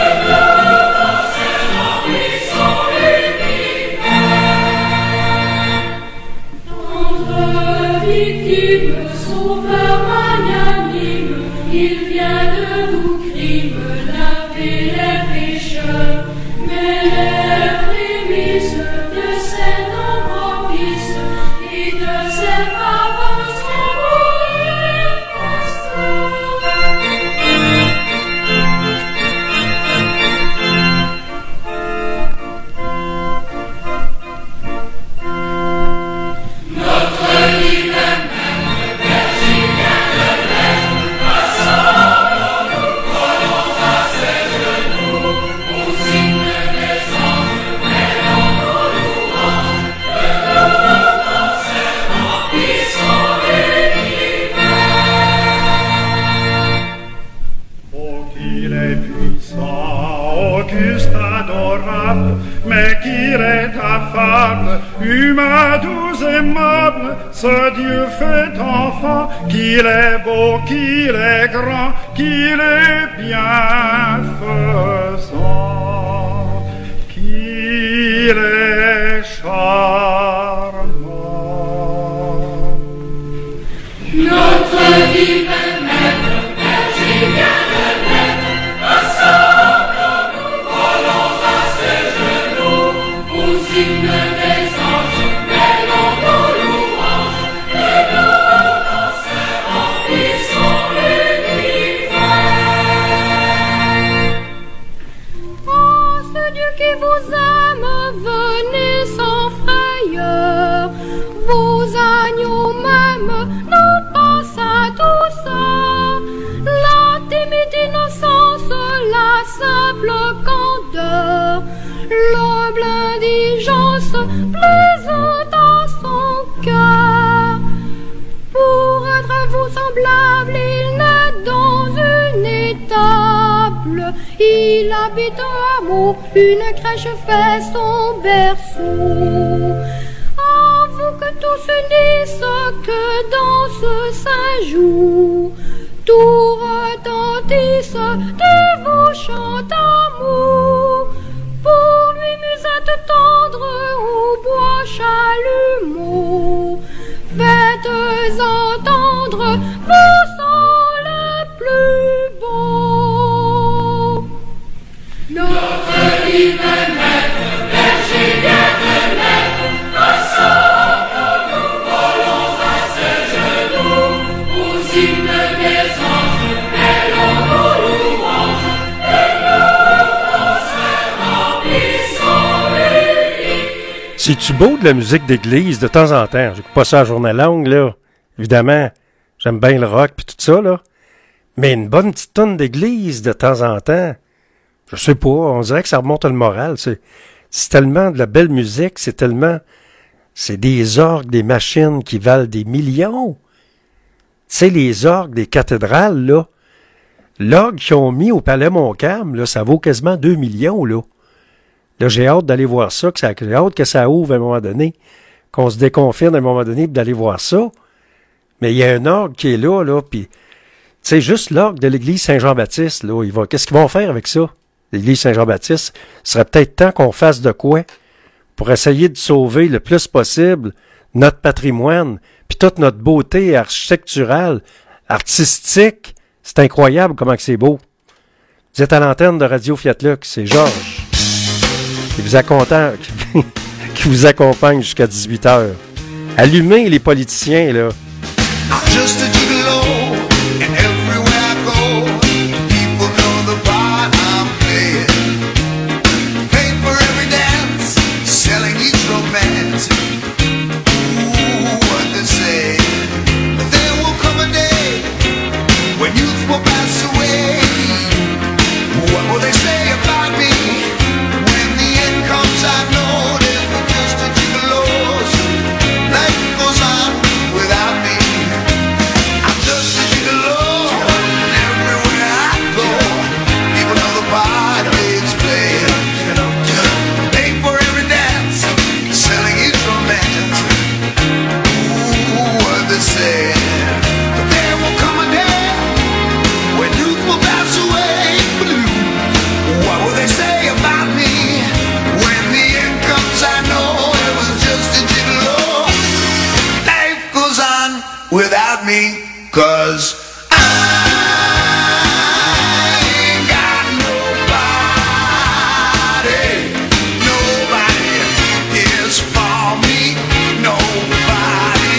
Victime, sauveur magnanime, il vient de tout crime laver les pécheurs, mais les prémices de ses dons propices et de ses faveurs sont pour les pasteurs. Notre divin Auguste adorable, mais qu'il est affable, humain doux aimable, ce Dieu fait enfant, qu'il est beau, qu'il est grand, qu'il est bienfaisant, qu'il est charmant. Notre divin maître, berger bien de naître, rassemble nous volons à ses genoux, aux hymnes des anges, mêlons nos louanges, et nous dansons Dieu qui vous aime, venez sans frayeur. Vos agneaux même nous passent à tout ça. La timide innocence, la simple candeur, l'humble indigence plaisante à son cœur. Pour être à vous semblable, il naît dans une étable. Il habite un hameau, une crèche fait son berceau. Avoue que tout s'unisse, que dans ce saint jour, tout retentisse des vos chants d'amour. Pour lui musette tendre au bois chalumeau, faites entendre vos sons les plus beaux. Notre divin maître, berger vient de naître, ensemble nous volons à ses genoux, aux hymnes des anges, mêlons nos louanges, et nos concerts remplissons l'unique. C'est-tu beau de la musique d'église de temps en temps? J'écoute pas ça à journée longue, là. Évidemment, j'aime bien le rock pis tout ça, là. Mais une bonne petite tonne d'église de temps en temps, je sais pas, on dirait que ça remonte le moral. C'est tellement de la belle musique, c'est des orgues, des machines qui valent des millions. Tu sais, les orgues des cathédrales, là, l'orgue qu'ils ont mis au Palais Montcalm, là, ça vaut quasiment 2 millions, là. Là, j'ai hâte d'aller voir ça, j'ai hâte que ça ouvre à un moment donné, qu'on se déconfine à un moment donné, puis d'aller voir ça. Mais il y a un orgue qui est là, puis, tu sais, juste l'orgue de l'église Saint-Jean-Baptiste, là, qu'est-ce qu'ils vont faire avec ça? L'église Saint-Jean-Baptiste, il serait peut-être temps qu'on fasse de quoi pour essayer de sauver le plus possible notre patrimoine, puis toute notre beauté architecturale, artistique. C'est incroyable comment que c'est beau. Vous êtes à l'antenne de Radio Fiat Lux, c'est Georges qui vous accompagne jusqu'à 18h. Allumez les politiciens, là. Just a gigolo, and everywhere I go, people know the part I'm playing. Pay for every dance, selling each romance. Ooh, what they say. There will come a day when youth will pass away. What will they say about me when the end comes? I know that we're just a gigolos. Life goes on without me. I'm just a gigolo, and everywhere I go, people know the part it's playing. Pay for every dance, selling each romance. Ooh, what they say. But there will come a day when youth will pass away. Blue. What will they say about me when the end comes? I know it was just a gigolo. Life goes on without me, 'cause I ain't got nobody. Nobody is for me. Nobody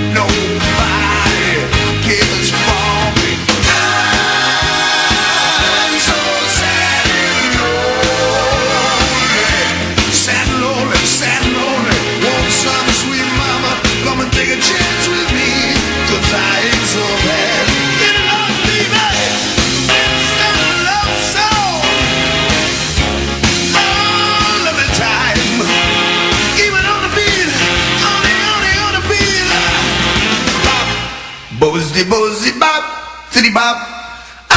cares for me. I'm so sad and lonely. Sad and lonely, sad and lonely. Want some sweet mama, come and take a chance with me, 'cause I ain't so bad. Get it on, baby. It's a love song. All of the time. Even on the beat. On the beat. Bop. Bozy, bozy, bop. City bop. I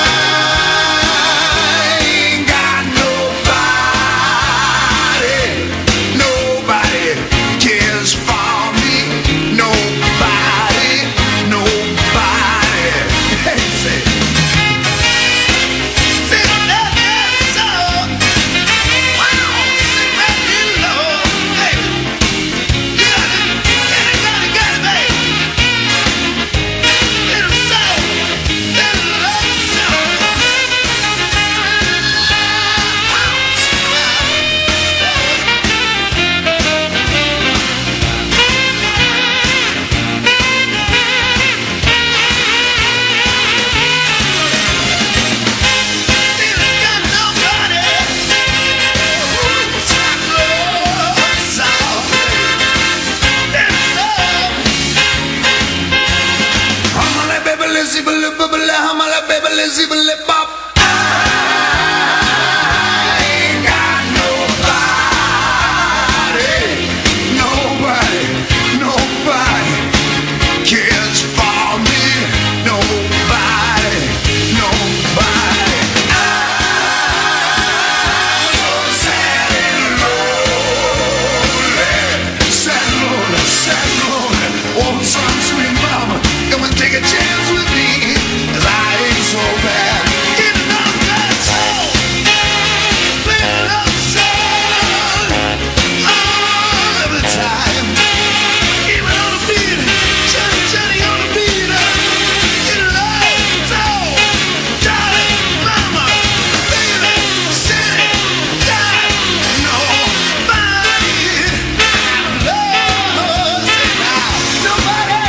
ain't got nobody. Nobody cares for me. Nobody. Hey, say that song. Wow, sing that low. Hey, got it, baby. Little soul. ladies even lip up. I ain't got nobody cares for me. Nobody. I'm so sad and lonely. Oh, some sweet mama, come and take a chance with me, 'cause I ain't so bad. Get enough that soul, clean up soul, all the time. Even on the beat, Johnny on the beat. Get love, soul, darling mama, baby, city, God, nobody loves me now. Nobody.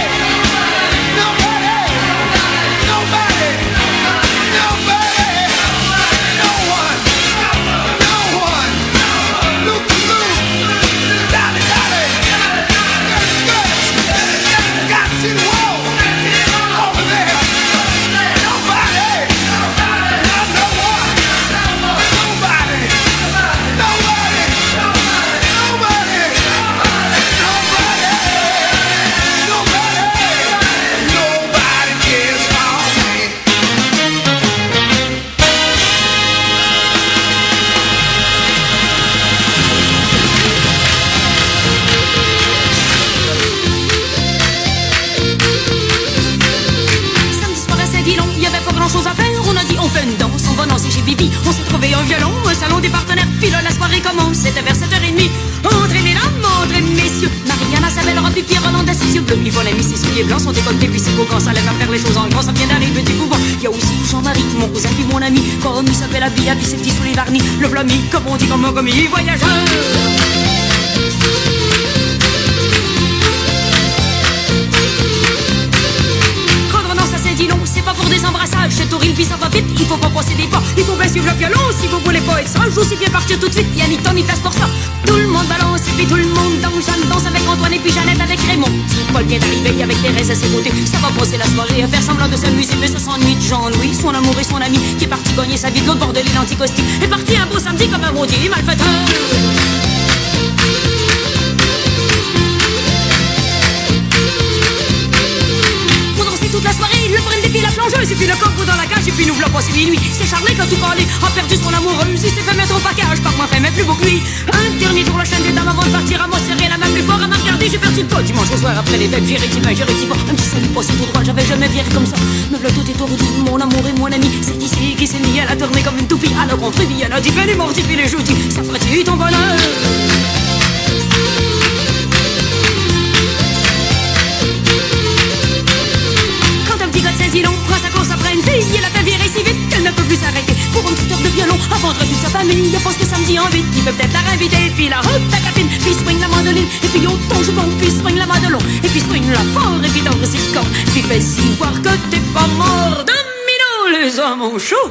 Chose à faire, on a dit on fait une danse, on va danser chez Bibi, on s'est trouvé un violon, un salon des partenaires, puis là la soirée commence, c'était vers 7h30. Entrez mesdames, entrez messieurs, Mariana s'appelle Rob et Pierre Roland à ses yeux bleus, Yvonne amis ses souliers blancs sont décolletés, puis c'est beau quand ça lève à faire les choses en grand, ça vient d'arriver du couvent. Il y a aussi Jean-Marie, mon cousin puis mon ami, comme il s'appelle Abia, puis ses petits souliers vernis, le vlami, comme on dit comme un commis voyageur. C'est pas pour des embrassages, c'est horrible puis ça va vite, il faut pas passer des pas, il faut bien suivre le violon si vous voulez pas être sage, aussi bien partir tout de suite, y'a ni temps ni place pour ça. Tout le monde balance et puis tout le monde danse, Jeanne danse avec Antoine et puis Jeannette avec Raymond. Paul vient d'arriver avec Thérèse à ses côtés, ça va passer la soirée à faire semblant de s'amuser, mais ça s'ennuie de Jean-Louis, son amour et son ami, qui est parti gagner sa vie de l'autre bord de l'île Anticosti, est parti un beau samedi comme un maudit malfaiteur. Toute la soirée, le brin des filles la plongeuse, et puis le coco dans la cage, et puis nous voilà passer minuit. C'est Charlie qui a tout parlé, a perdu son amoureuse, il s'est fait mettre au package, par moi fait mais plus beau que lui. Un dernier jour, la chaîne des dames avant de partir, à moi serrer la main plus fort, à m'a regardé, j'ai perdu le pot. Dimanche au soir, après les belles, j'ai réti pas, un petit salut passé tout droit, j'avais jamais viré comme ça. Me voilà tout étourdi, mon amour et mon ami, c'est ici qui s'est mis à la tournée comme une toupie. À la contre-vie, elle a dit, ben les mordis, puis les jeudis, ça ferait-tu ton bonheur? Saint-Dilon prend sa course après une fille, il a fait virer si vite qu'elle ne peut plus s'arrêter. Pour une petite heure de violon, avant de toute sa famille, je pense que samedi en 8, il peut peut-être la réinviter. Puis la hop, la capine, puis swing la mandoline, et puis au ton bon, puis swing la madelon, et puis swing la fort, et puis dans le corps, puis fais-y voir que t'es pas mort de minot, les hommes ont chaud.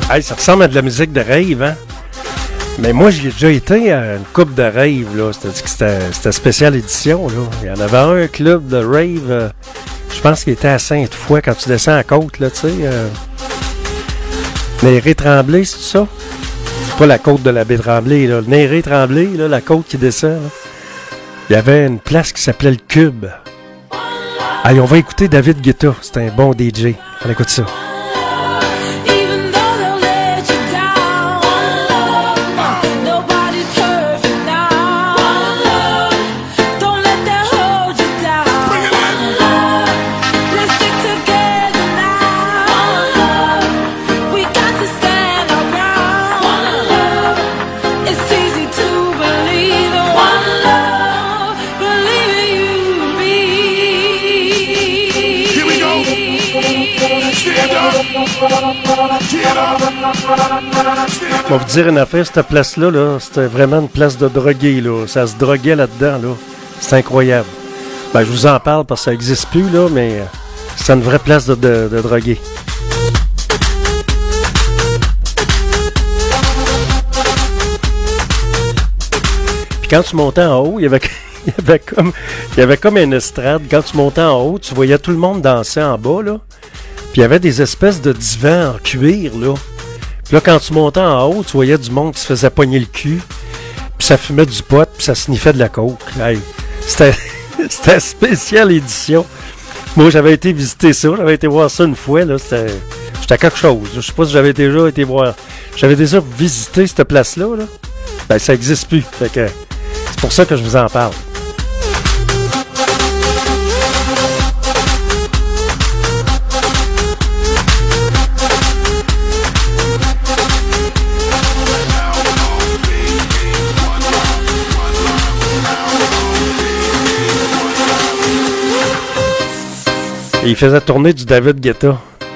Hey, ça ressemble à de la musique de rave, hein? Mais moi, j'ai déjà été à une coupe de rave, là. C'était spéciale édition, là. Il y en avait un club de rave, je pense qu'il était à Sainte-Foy, quand tu descends à la côte, là, tu sais. Néré-Tremblay, c'est ça? C'est pas la côte de la baie Tremblay, là. Néré-Tremblay, là, la côte qui descend, là. Il y avait une place qui s'appelait le Cube. Allez, on va écouter David Guetta. C'est un bon DJ. On écoute ça. Je vais vous dire une affaire, cette place-là, là, c'était vraiment une place de drogués, là. Ça se droguait là-dedans, là. C'est incroyable. Ben, je vous en parle parce que ça n'existe plus, là, mais c'est une vraie place de drogués. Puis quand tu montais en haut, il y avait comme une estrade. Quand tu montais en haut, tu voyais tout le monde danser en bas, là. Puis il y avait des espèces de divans en cuir, là. Puis là, quand tu montais en haut, tu voyais du monde qui se faisait pogner le cul. Puis ça fumait du pot, puis ça sniffait de la coke. Hey, c'était spéciale édition. Moi, j'avais été visiter ça. J'avais été voir ça une fois, là. C'était quelque chose. Je sais pas si j'avais déjà été voir. J'avais déjà visité cette place-là, là. Ben, ça n'existe plus. Fait que c'est pour ça que je vous en parle. Et il faisait tourner du David Guetta.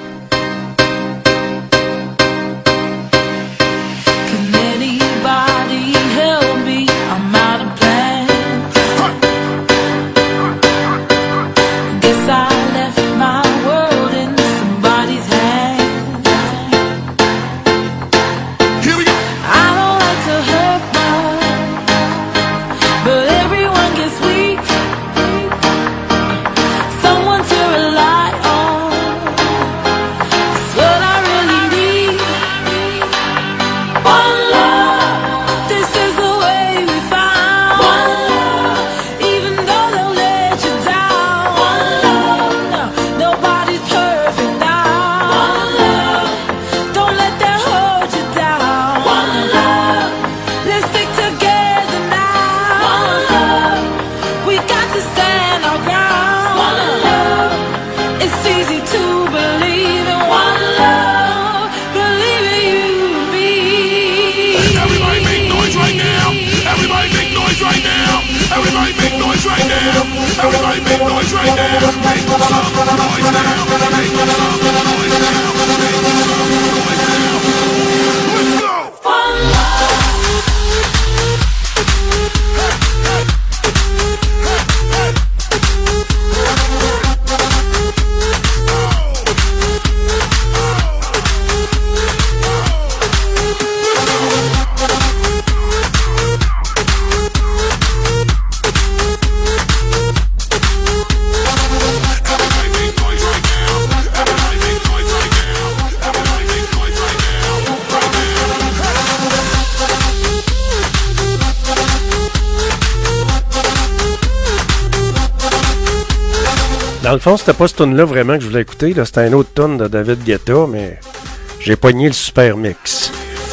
Dans le fond, c'était pas ce tune-là vraiment que je voulais écouter. Là. C'était un autre tune de David Guetta, mais j'ai pogné le super mix.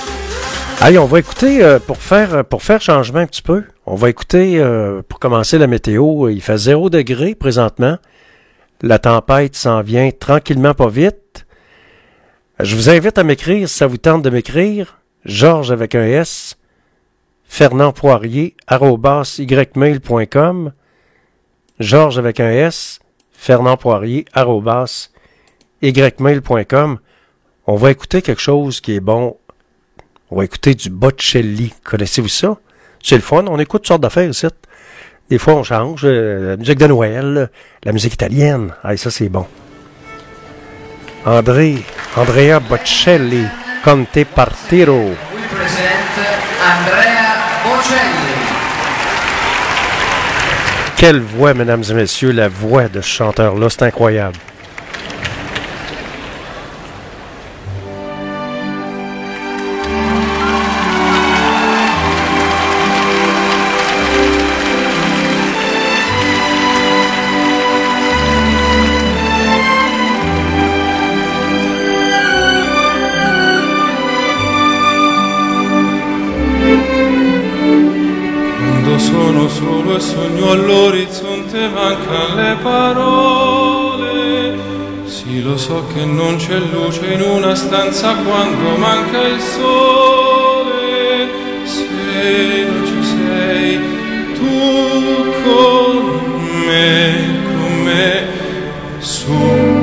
Allez, on va écouter, pour faire changement un petit peu, on va écouter, pour commencer la météo, il fait 0 degré présentement. La tempête s'en vient tranquillement, pas vite. Je vous invite à m'écrire, si ça vous tente de m'écrire, Georges avec un S, Fernand Poirier, @ymail.com, Georges avec un S, Fernand Poirier, @ymail.com. On va écouter quelque chose qui est bon. On va écouter du Bocelli. Connaissez-vous ça? C'est le fun. On écoute toutes sortes d'affaires ici. Des fois, on change. La musique de Noël, la musique italienne. Ah, ça, c'est bon. Andrea Bocelli. Con te partiro. We present Andrea Bocelli. Quelle voix, mesdames et messieurs, la voix de ce chanteur-là, c'est incroyable. Sono solo e sogno all'orizzonte, mancano le parole. Sì, lo so che non c'è luce in una stanza quando manca il sole. Se non ci sei tu con me, su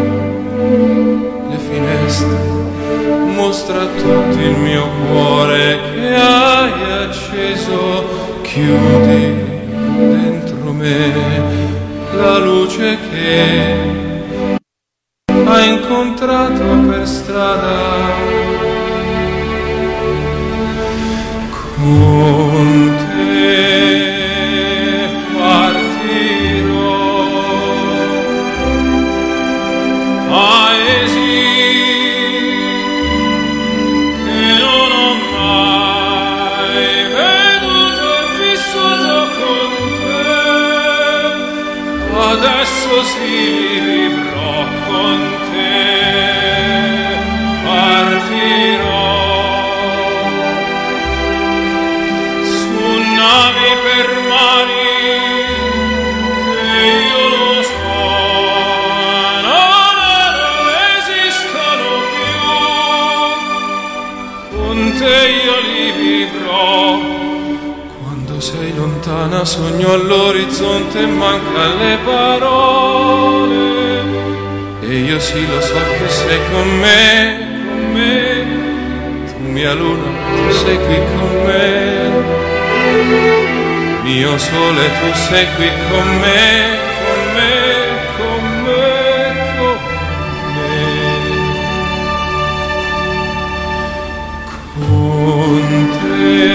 le finestre, mostra a tutti il mio cuore che hai acceso. Chiudi dentro me la luce che hai incontrato per strada. Con te partirò, paesi che non ho mai veduto e vissuto con te. Adesso sì vivrò con te, partirò su navi per mari che io lo so non esistono più. Con te io li vivrò. Quando sei lontana sogno all'orizzonte e manca le parole. E io sì lo so che sei con me. Tu mia luna, tu sei qui con me. Mio sole, tu sei qui con me, con me, con me, con me. Con te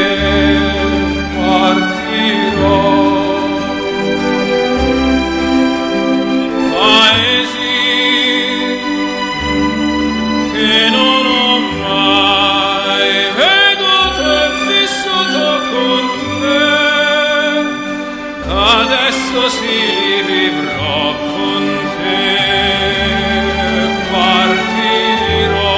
partirò, paesi che non ho mai veduto e vissuto con te. Adesso sì vivrò con te, partirò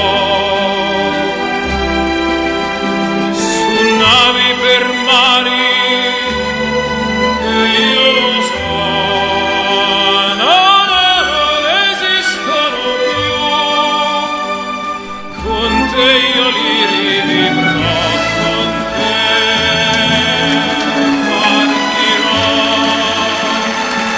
su navi per mari che io lo so non esistono più. Con te io li rivivrò, con te partirò.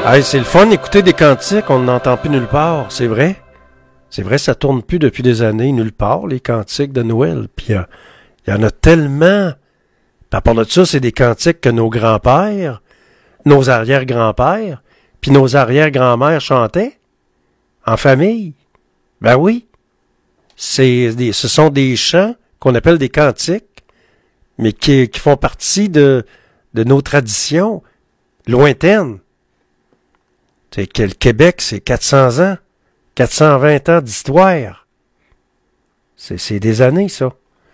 Hey, c'est le fun d'écouter des cantiques, on n'entend plus nulle part, c'est vrai. C'est vrai, ça tourne plus depuis des années nulle part, les cantiques de Noël. Puis il y en a tellement. Puis à part de ça, c'est des cantiques que nos grands-pères, nos arrière-grands-pères, puis nos arrière-grand-mères chantaient en famille. Ben oui. Ce sont des chants qu'on appelle des cantiques, mais qui font partie de nos traditions lointaines. C'est que le Québec, c'est 400 ans, 420 ans d'histoire. C'est des années, ça.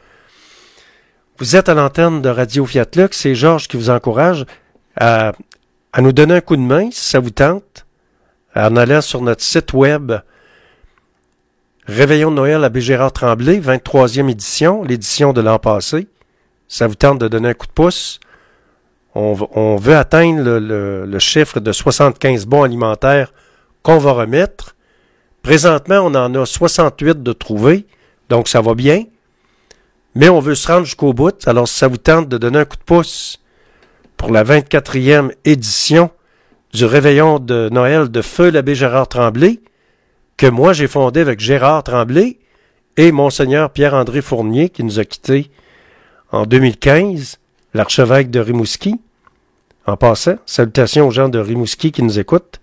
Vous êtes à l'antenne de Radio Fiat Lux, c'est Georges qui vous encourage à nous donner un coup de main, si ça vous tente, en allant sur notre site web Réveillon de Noël à B. Gérard Tremblay, 23e édition, l'édition de l'an passé. Ça vous tente de donner un coup de pouce. On veut atteindre le chiffre de 75 bons alimentaires qu'on va remettre. Présentement, on en a 68 de trouvés, donc ça va bien. Mais on veut se rendre jusqu'au bout. Alors, si ça vous tente de donner un coup de pouce pour la 24e édition du Réveillon de Noël de Feu l'abbé Gérard Tremblay, que moi j'ai fondé avec Gérard Tremblay et Monseigneur Pierre-André Fournier, qui nous a quittés en 2015, l'archevêque de Rimouski. En passant, salutations aux gens de Rimouski qui nous écoutent.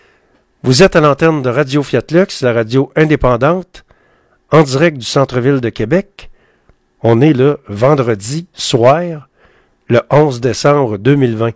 Vous êtes à l'antenne de Radio Fiat Lux, la radio indépendante, en direct du centre-ville de Québec. On est le vendredi soir, le 11 décembre 2020.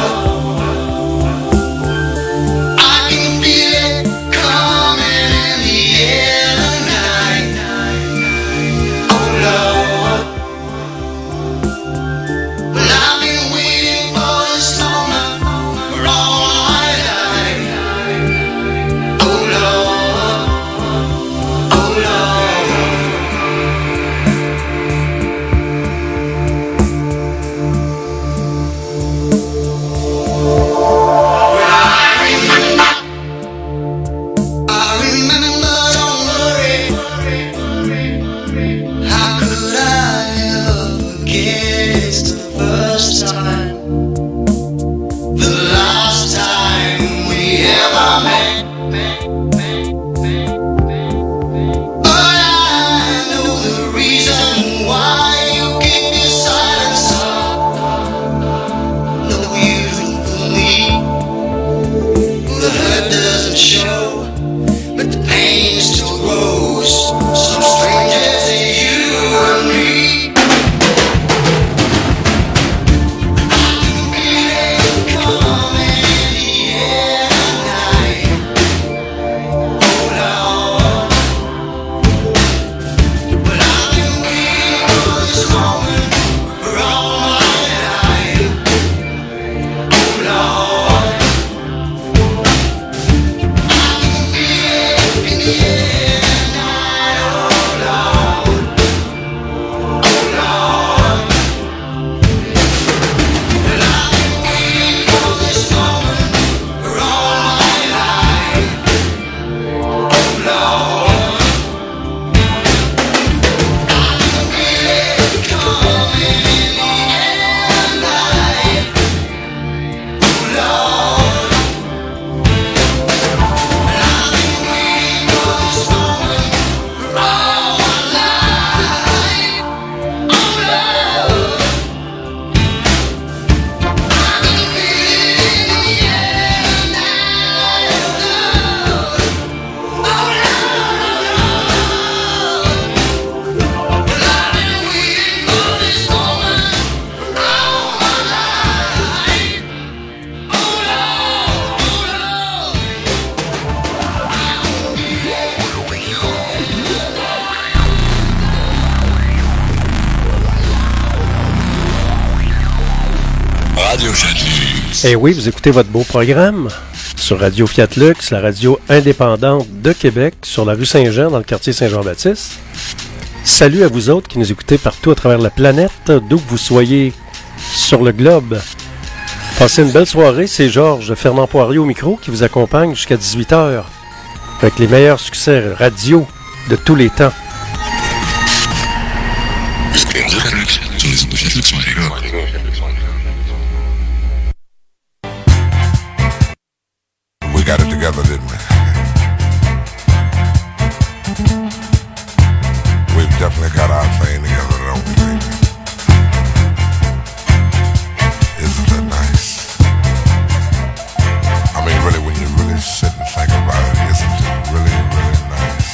I can feel it coming in the Radio Fiat Lux. Eh oui, vous écoutez votre beau programme sur Radio Fiat Lux, la radio indépendante de Québec, sur la rue Saint-Jean, dans le quartier Saint-Jean-Baptiste. Salut à vous autres qui nous écoutez partout à travers la planète, d'où que vous soyez sur le globe. Passez une belle soirée, c'est Georges Fernand Poirier au micro qui vous accompagne jusqu'à 18h avec les meilleurs succès radio de tous les temps. We got it together, didn't we? We've definitely got our thing together, don't we, baby? Isn't that nice? I mean, really, when you really sit and think about it, isn't it really, really nice?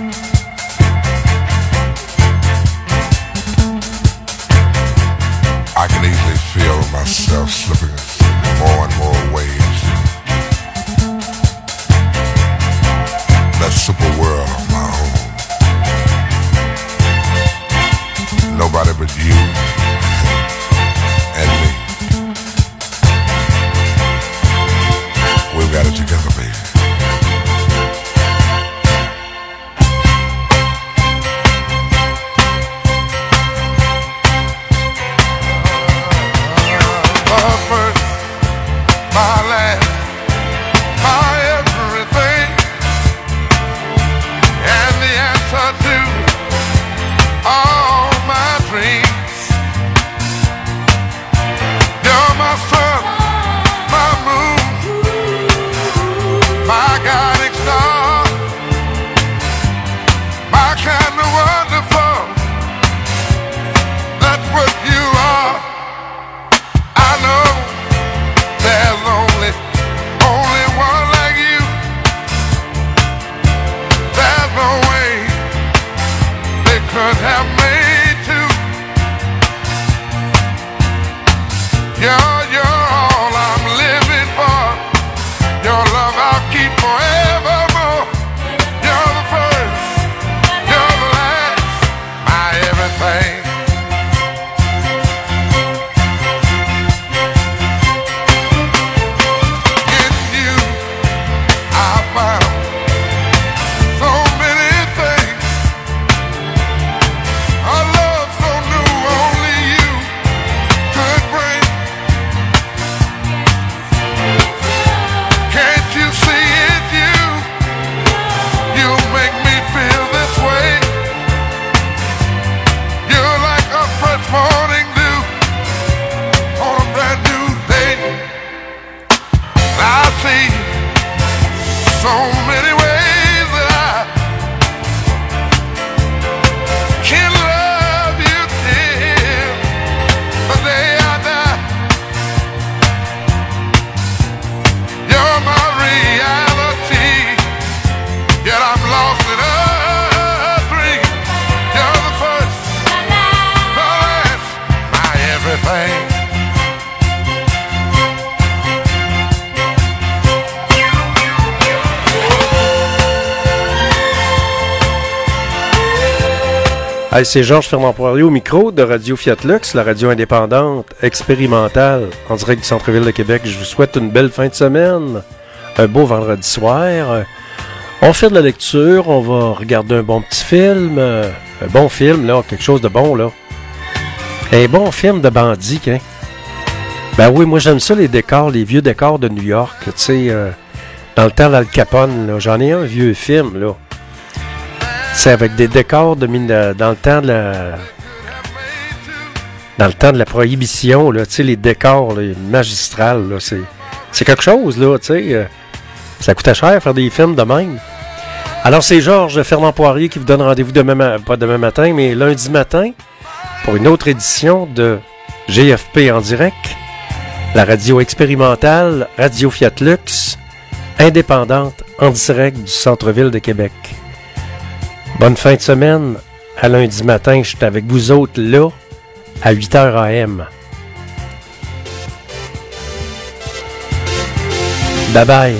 I can easily feel myself slipping more and more ways. That super world of my own. Nobody but you and me. We've got it together, baby. My last, my everything, and the answer to all my dreams. You're my sun, my moon, my guiding star, my kind of wonderful. That's what you are. I know. There's only one like you. There's no way they could have made two. You're all I'm living for. Your love I'll keep forevermore. You're the first, you're the last, my everything. Morning dew on a brand new day. I see so many ways that I can love you till the day I die. You're my reality, yet I'm lost in a dream. You're the first, everything. Hey, c'est Georges Fernand Poirier au micro de Radio Fiat Lux, la radio indépendante, expérimentale, en direct du centre-ville de Québec. Je vous souhaite une belle fin de semaine, un beau vendredi soir. On fait de la lecture, on va regarder un bon petit film, un bon film, là, quelque chose de bon, là. Un bon film de bandit, hein? Ben oui, moi j'aime ça, les décors, les vieux décors de New York, tu sais, dans le temps d'Al Capone, là. J'en ai un vieux film, là. C'est avec des décors dans le temps de la... Dans le temps de la prohibition, là, tu sais, les décors là, magistrales, là, c'est quelque chose, là, tu sais. Ça coûtait cher faire des films de même. Alors c'est Georges Fernand Poirier qui vous donne rendez-vous pas demain matin, mais lundi matin, pour une autre édition de GFP en direct, la radio expérimentale Radio Fiat Lux, indépendante en direct du centre-ville de Québec. Bonne fin de semaine. À lundi matin, je suis avec vous autres là, à 8h AM. Bye bye.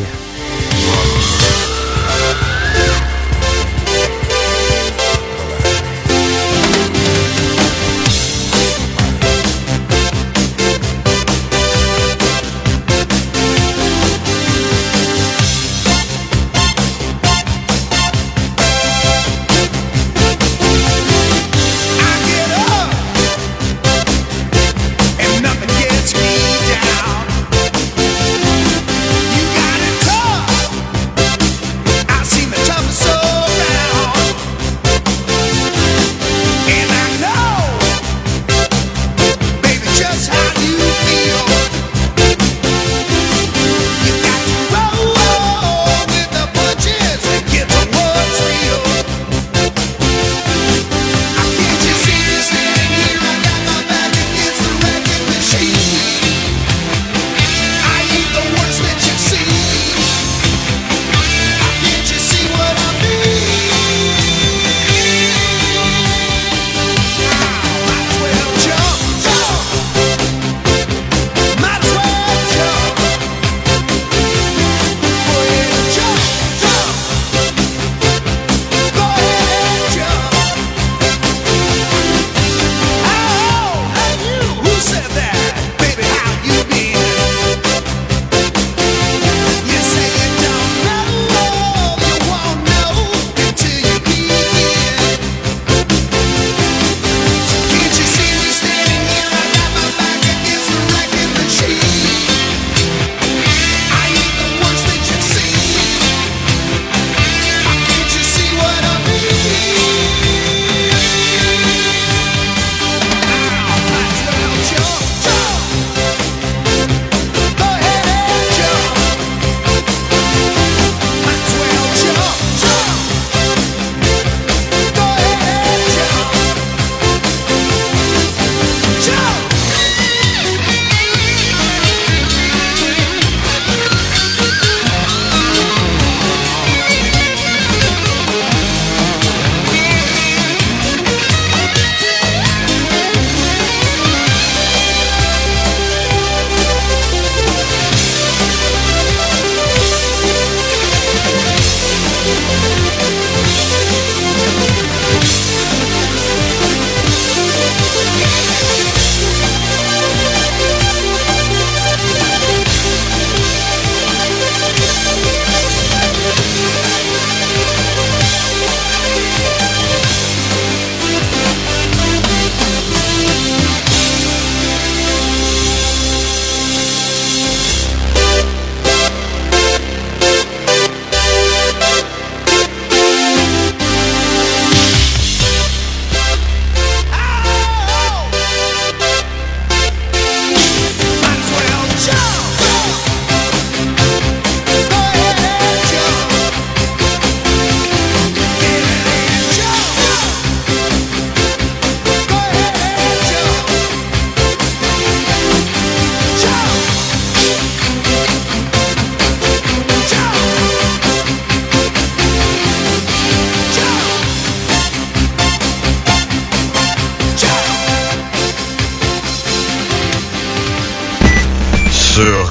sur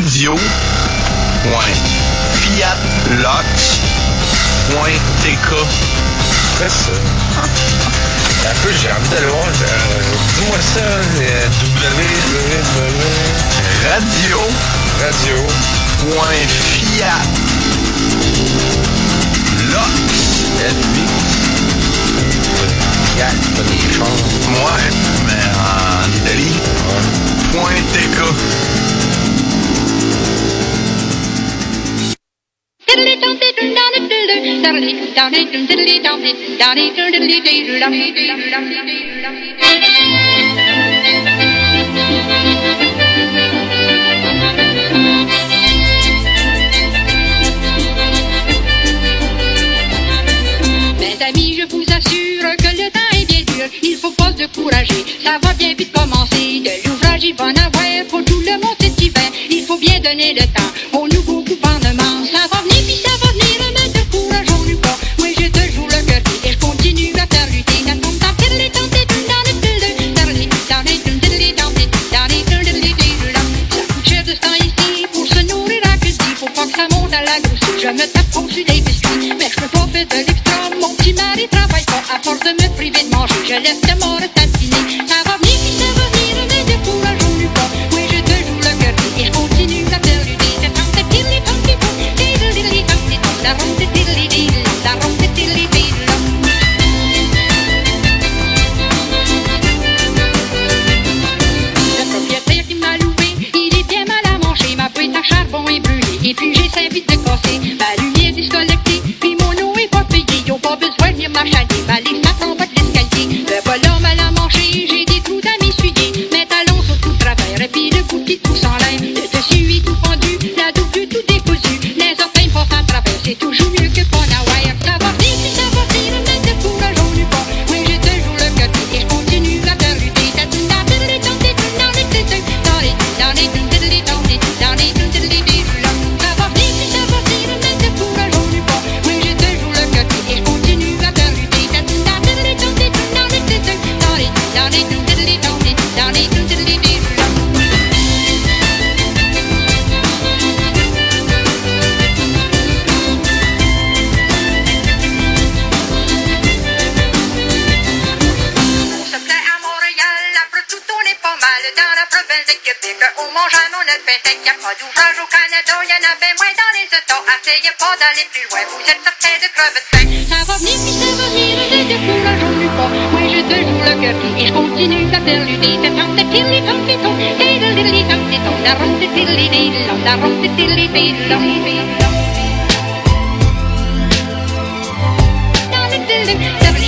radio.fiatlox.tk. C'est ça. Un peu, j'ai envie d'aller voir. Dis-moi ça, Fiat, pas des chars. Ouais, mais en Italie. .tk. Mes amis, je vous assure que le temps est bien dur. Il faut pas se décourager, ça va bien vite commencer. De l'ouvrage, il va en avoir pour tout le monde cet hiver. Il faut bien donner le temps au nouveau gouvernement. Ça va venir, puis ça va venir, mais décourageons-nous pas. Moi, j'ai toujours le cœur et je continue à faire lutter. Ça coûte cher de ce temps ici pour se nourrir à que dit. Faut pas que ça monte à la grosse. Je me tape au-dessus des biscuits, mais je peux pas faire de l'extra. Mon petit mari travaille pas à force de me priver de manger. Je laisse de mort tatiner. Ça va venir, puis ça va venir, mais décourageons-nous pas. Oui, j'ai toujours le cœur et je continue à faire lutter. C'est tant de tilly, tant de bon, tilly, tant de bon, la ronde de tilly, la ronde de tilly, le propriétaire qui m'a loué, il est bien mal à manger. Ma boîte à charbon est brûlée et puis j'ai 5 vitres de casser. Ma lumière disconnectée, puis mon eau est pas payée. Ils ont pas besoin de venir m'achaler, ma liste m'attend en bas de l'escalier. Le volant mal à manger, j'ai des trous à m'essuyer. Mes talons sont tout travers et puis le bout qui pousse en l'air. Le dessus est tout pendu, la double tout décousu. Les orteils passent à travers, c'est toujours mieux que pas d'avoir. Ça va venir, puis ça va venir, mais décourageons-nous pas. Oui, j'ai toujours le cœur et je continue à faire lutter. On mange à mon autre pain sec, y'a pas d'ouvrage au Canada, y'en avait moins dans les États. Essayez pas d'aller plus loin, vous êtes certains de crever de faim. Ça va venir, puis ça va venir, ne décourageons-nous pas. Moi j'ai toujours le cœur et je continue à faire lutter. C'est tant de tilly, tant de ton, tilly, tant de ton, la ronde de tilly, la ronde de tilly, la ronde de tilly.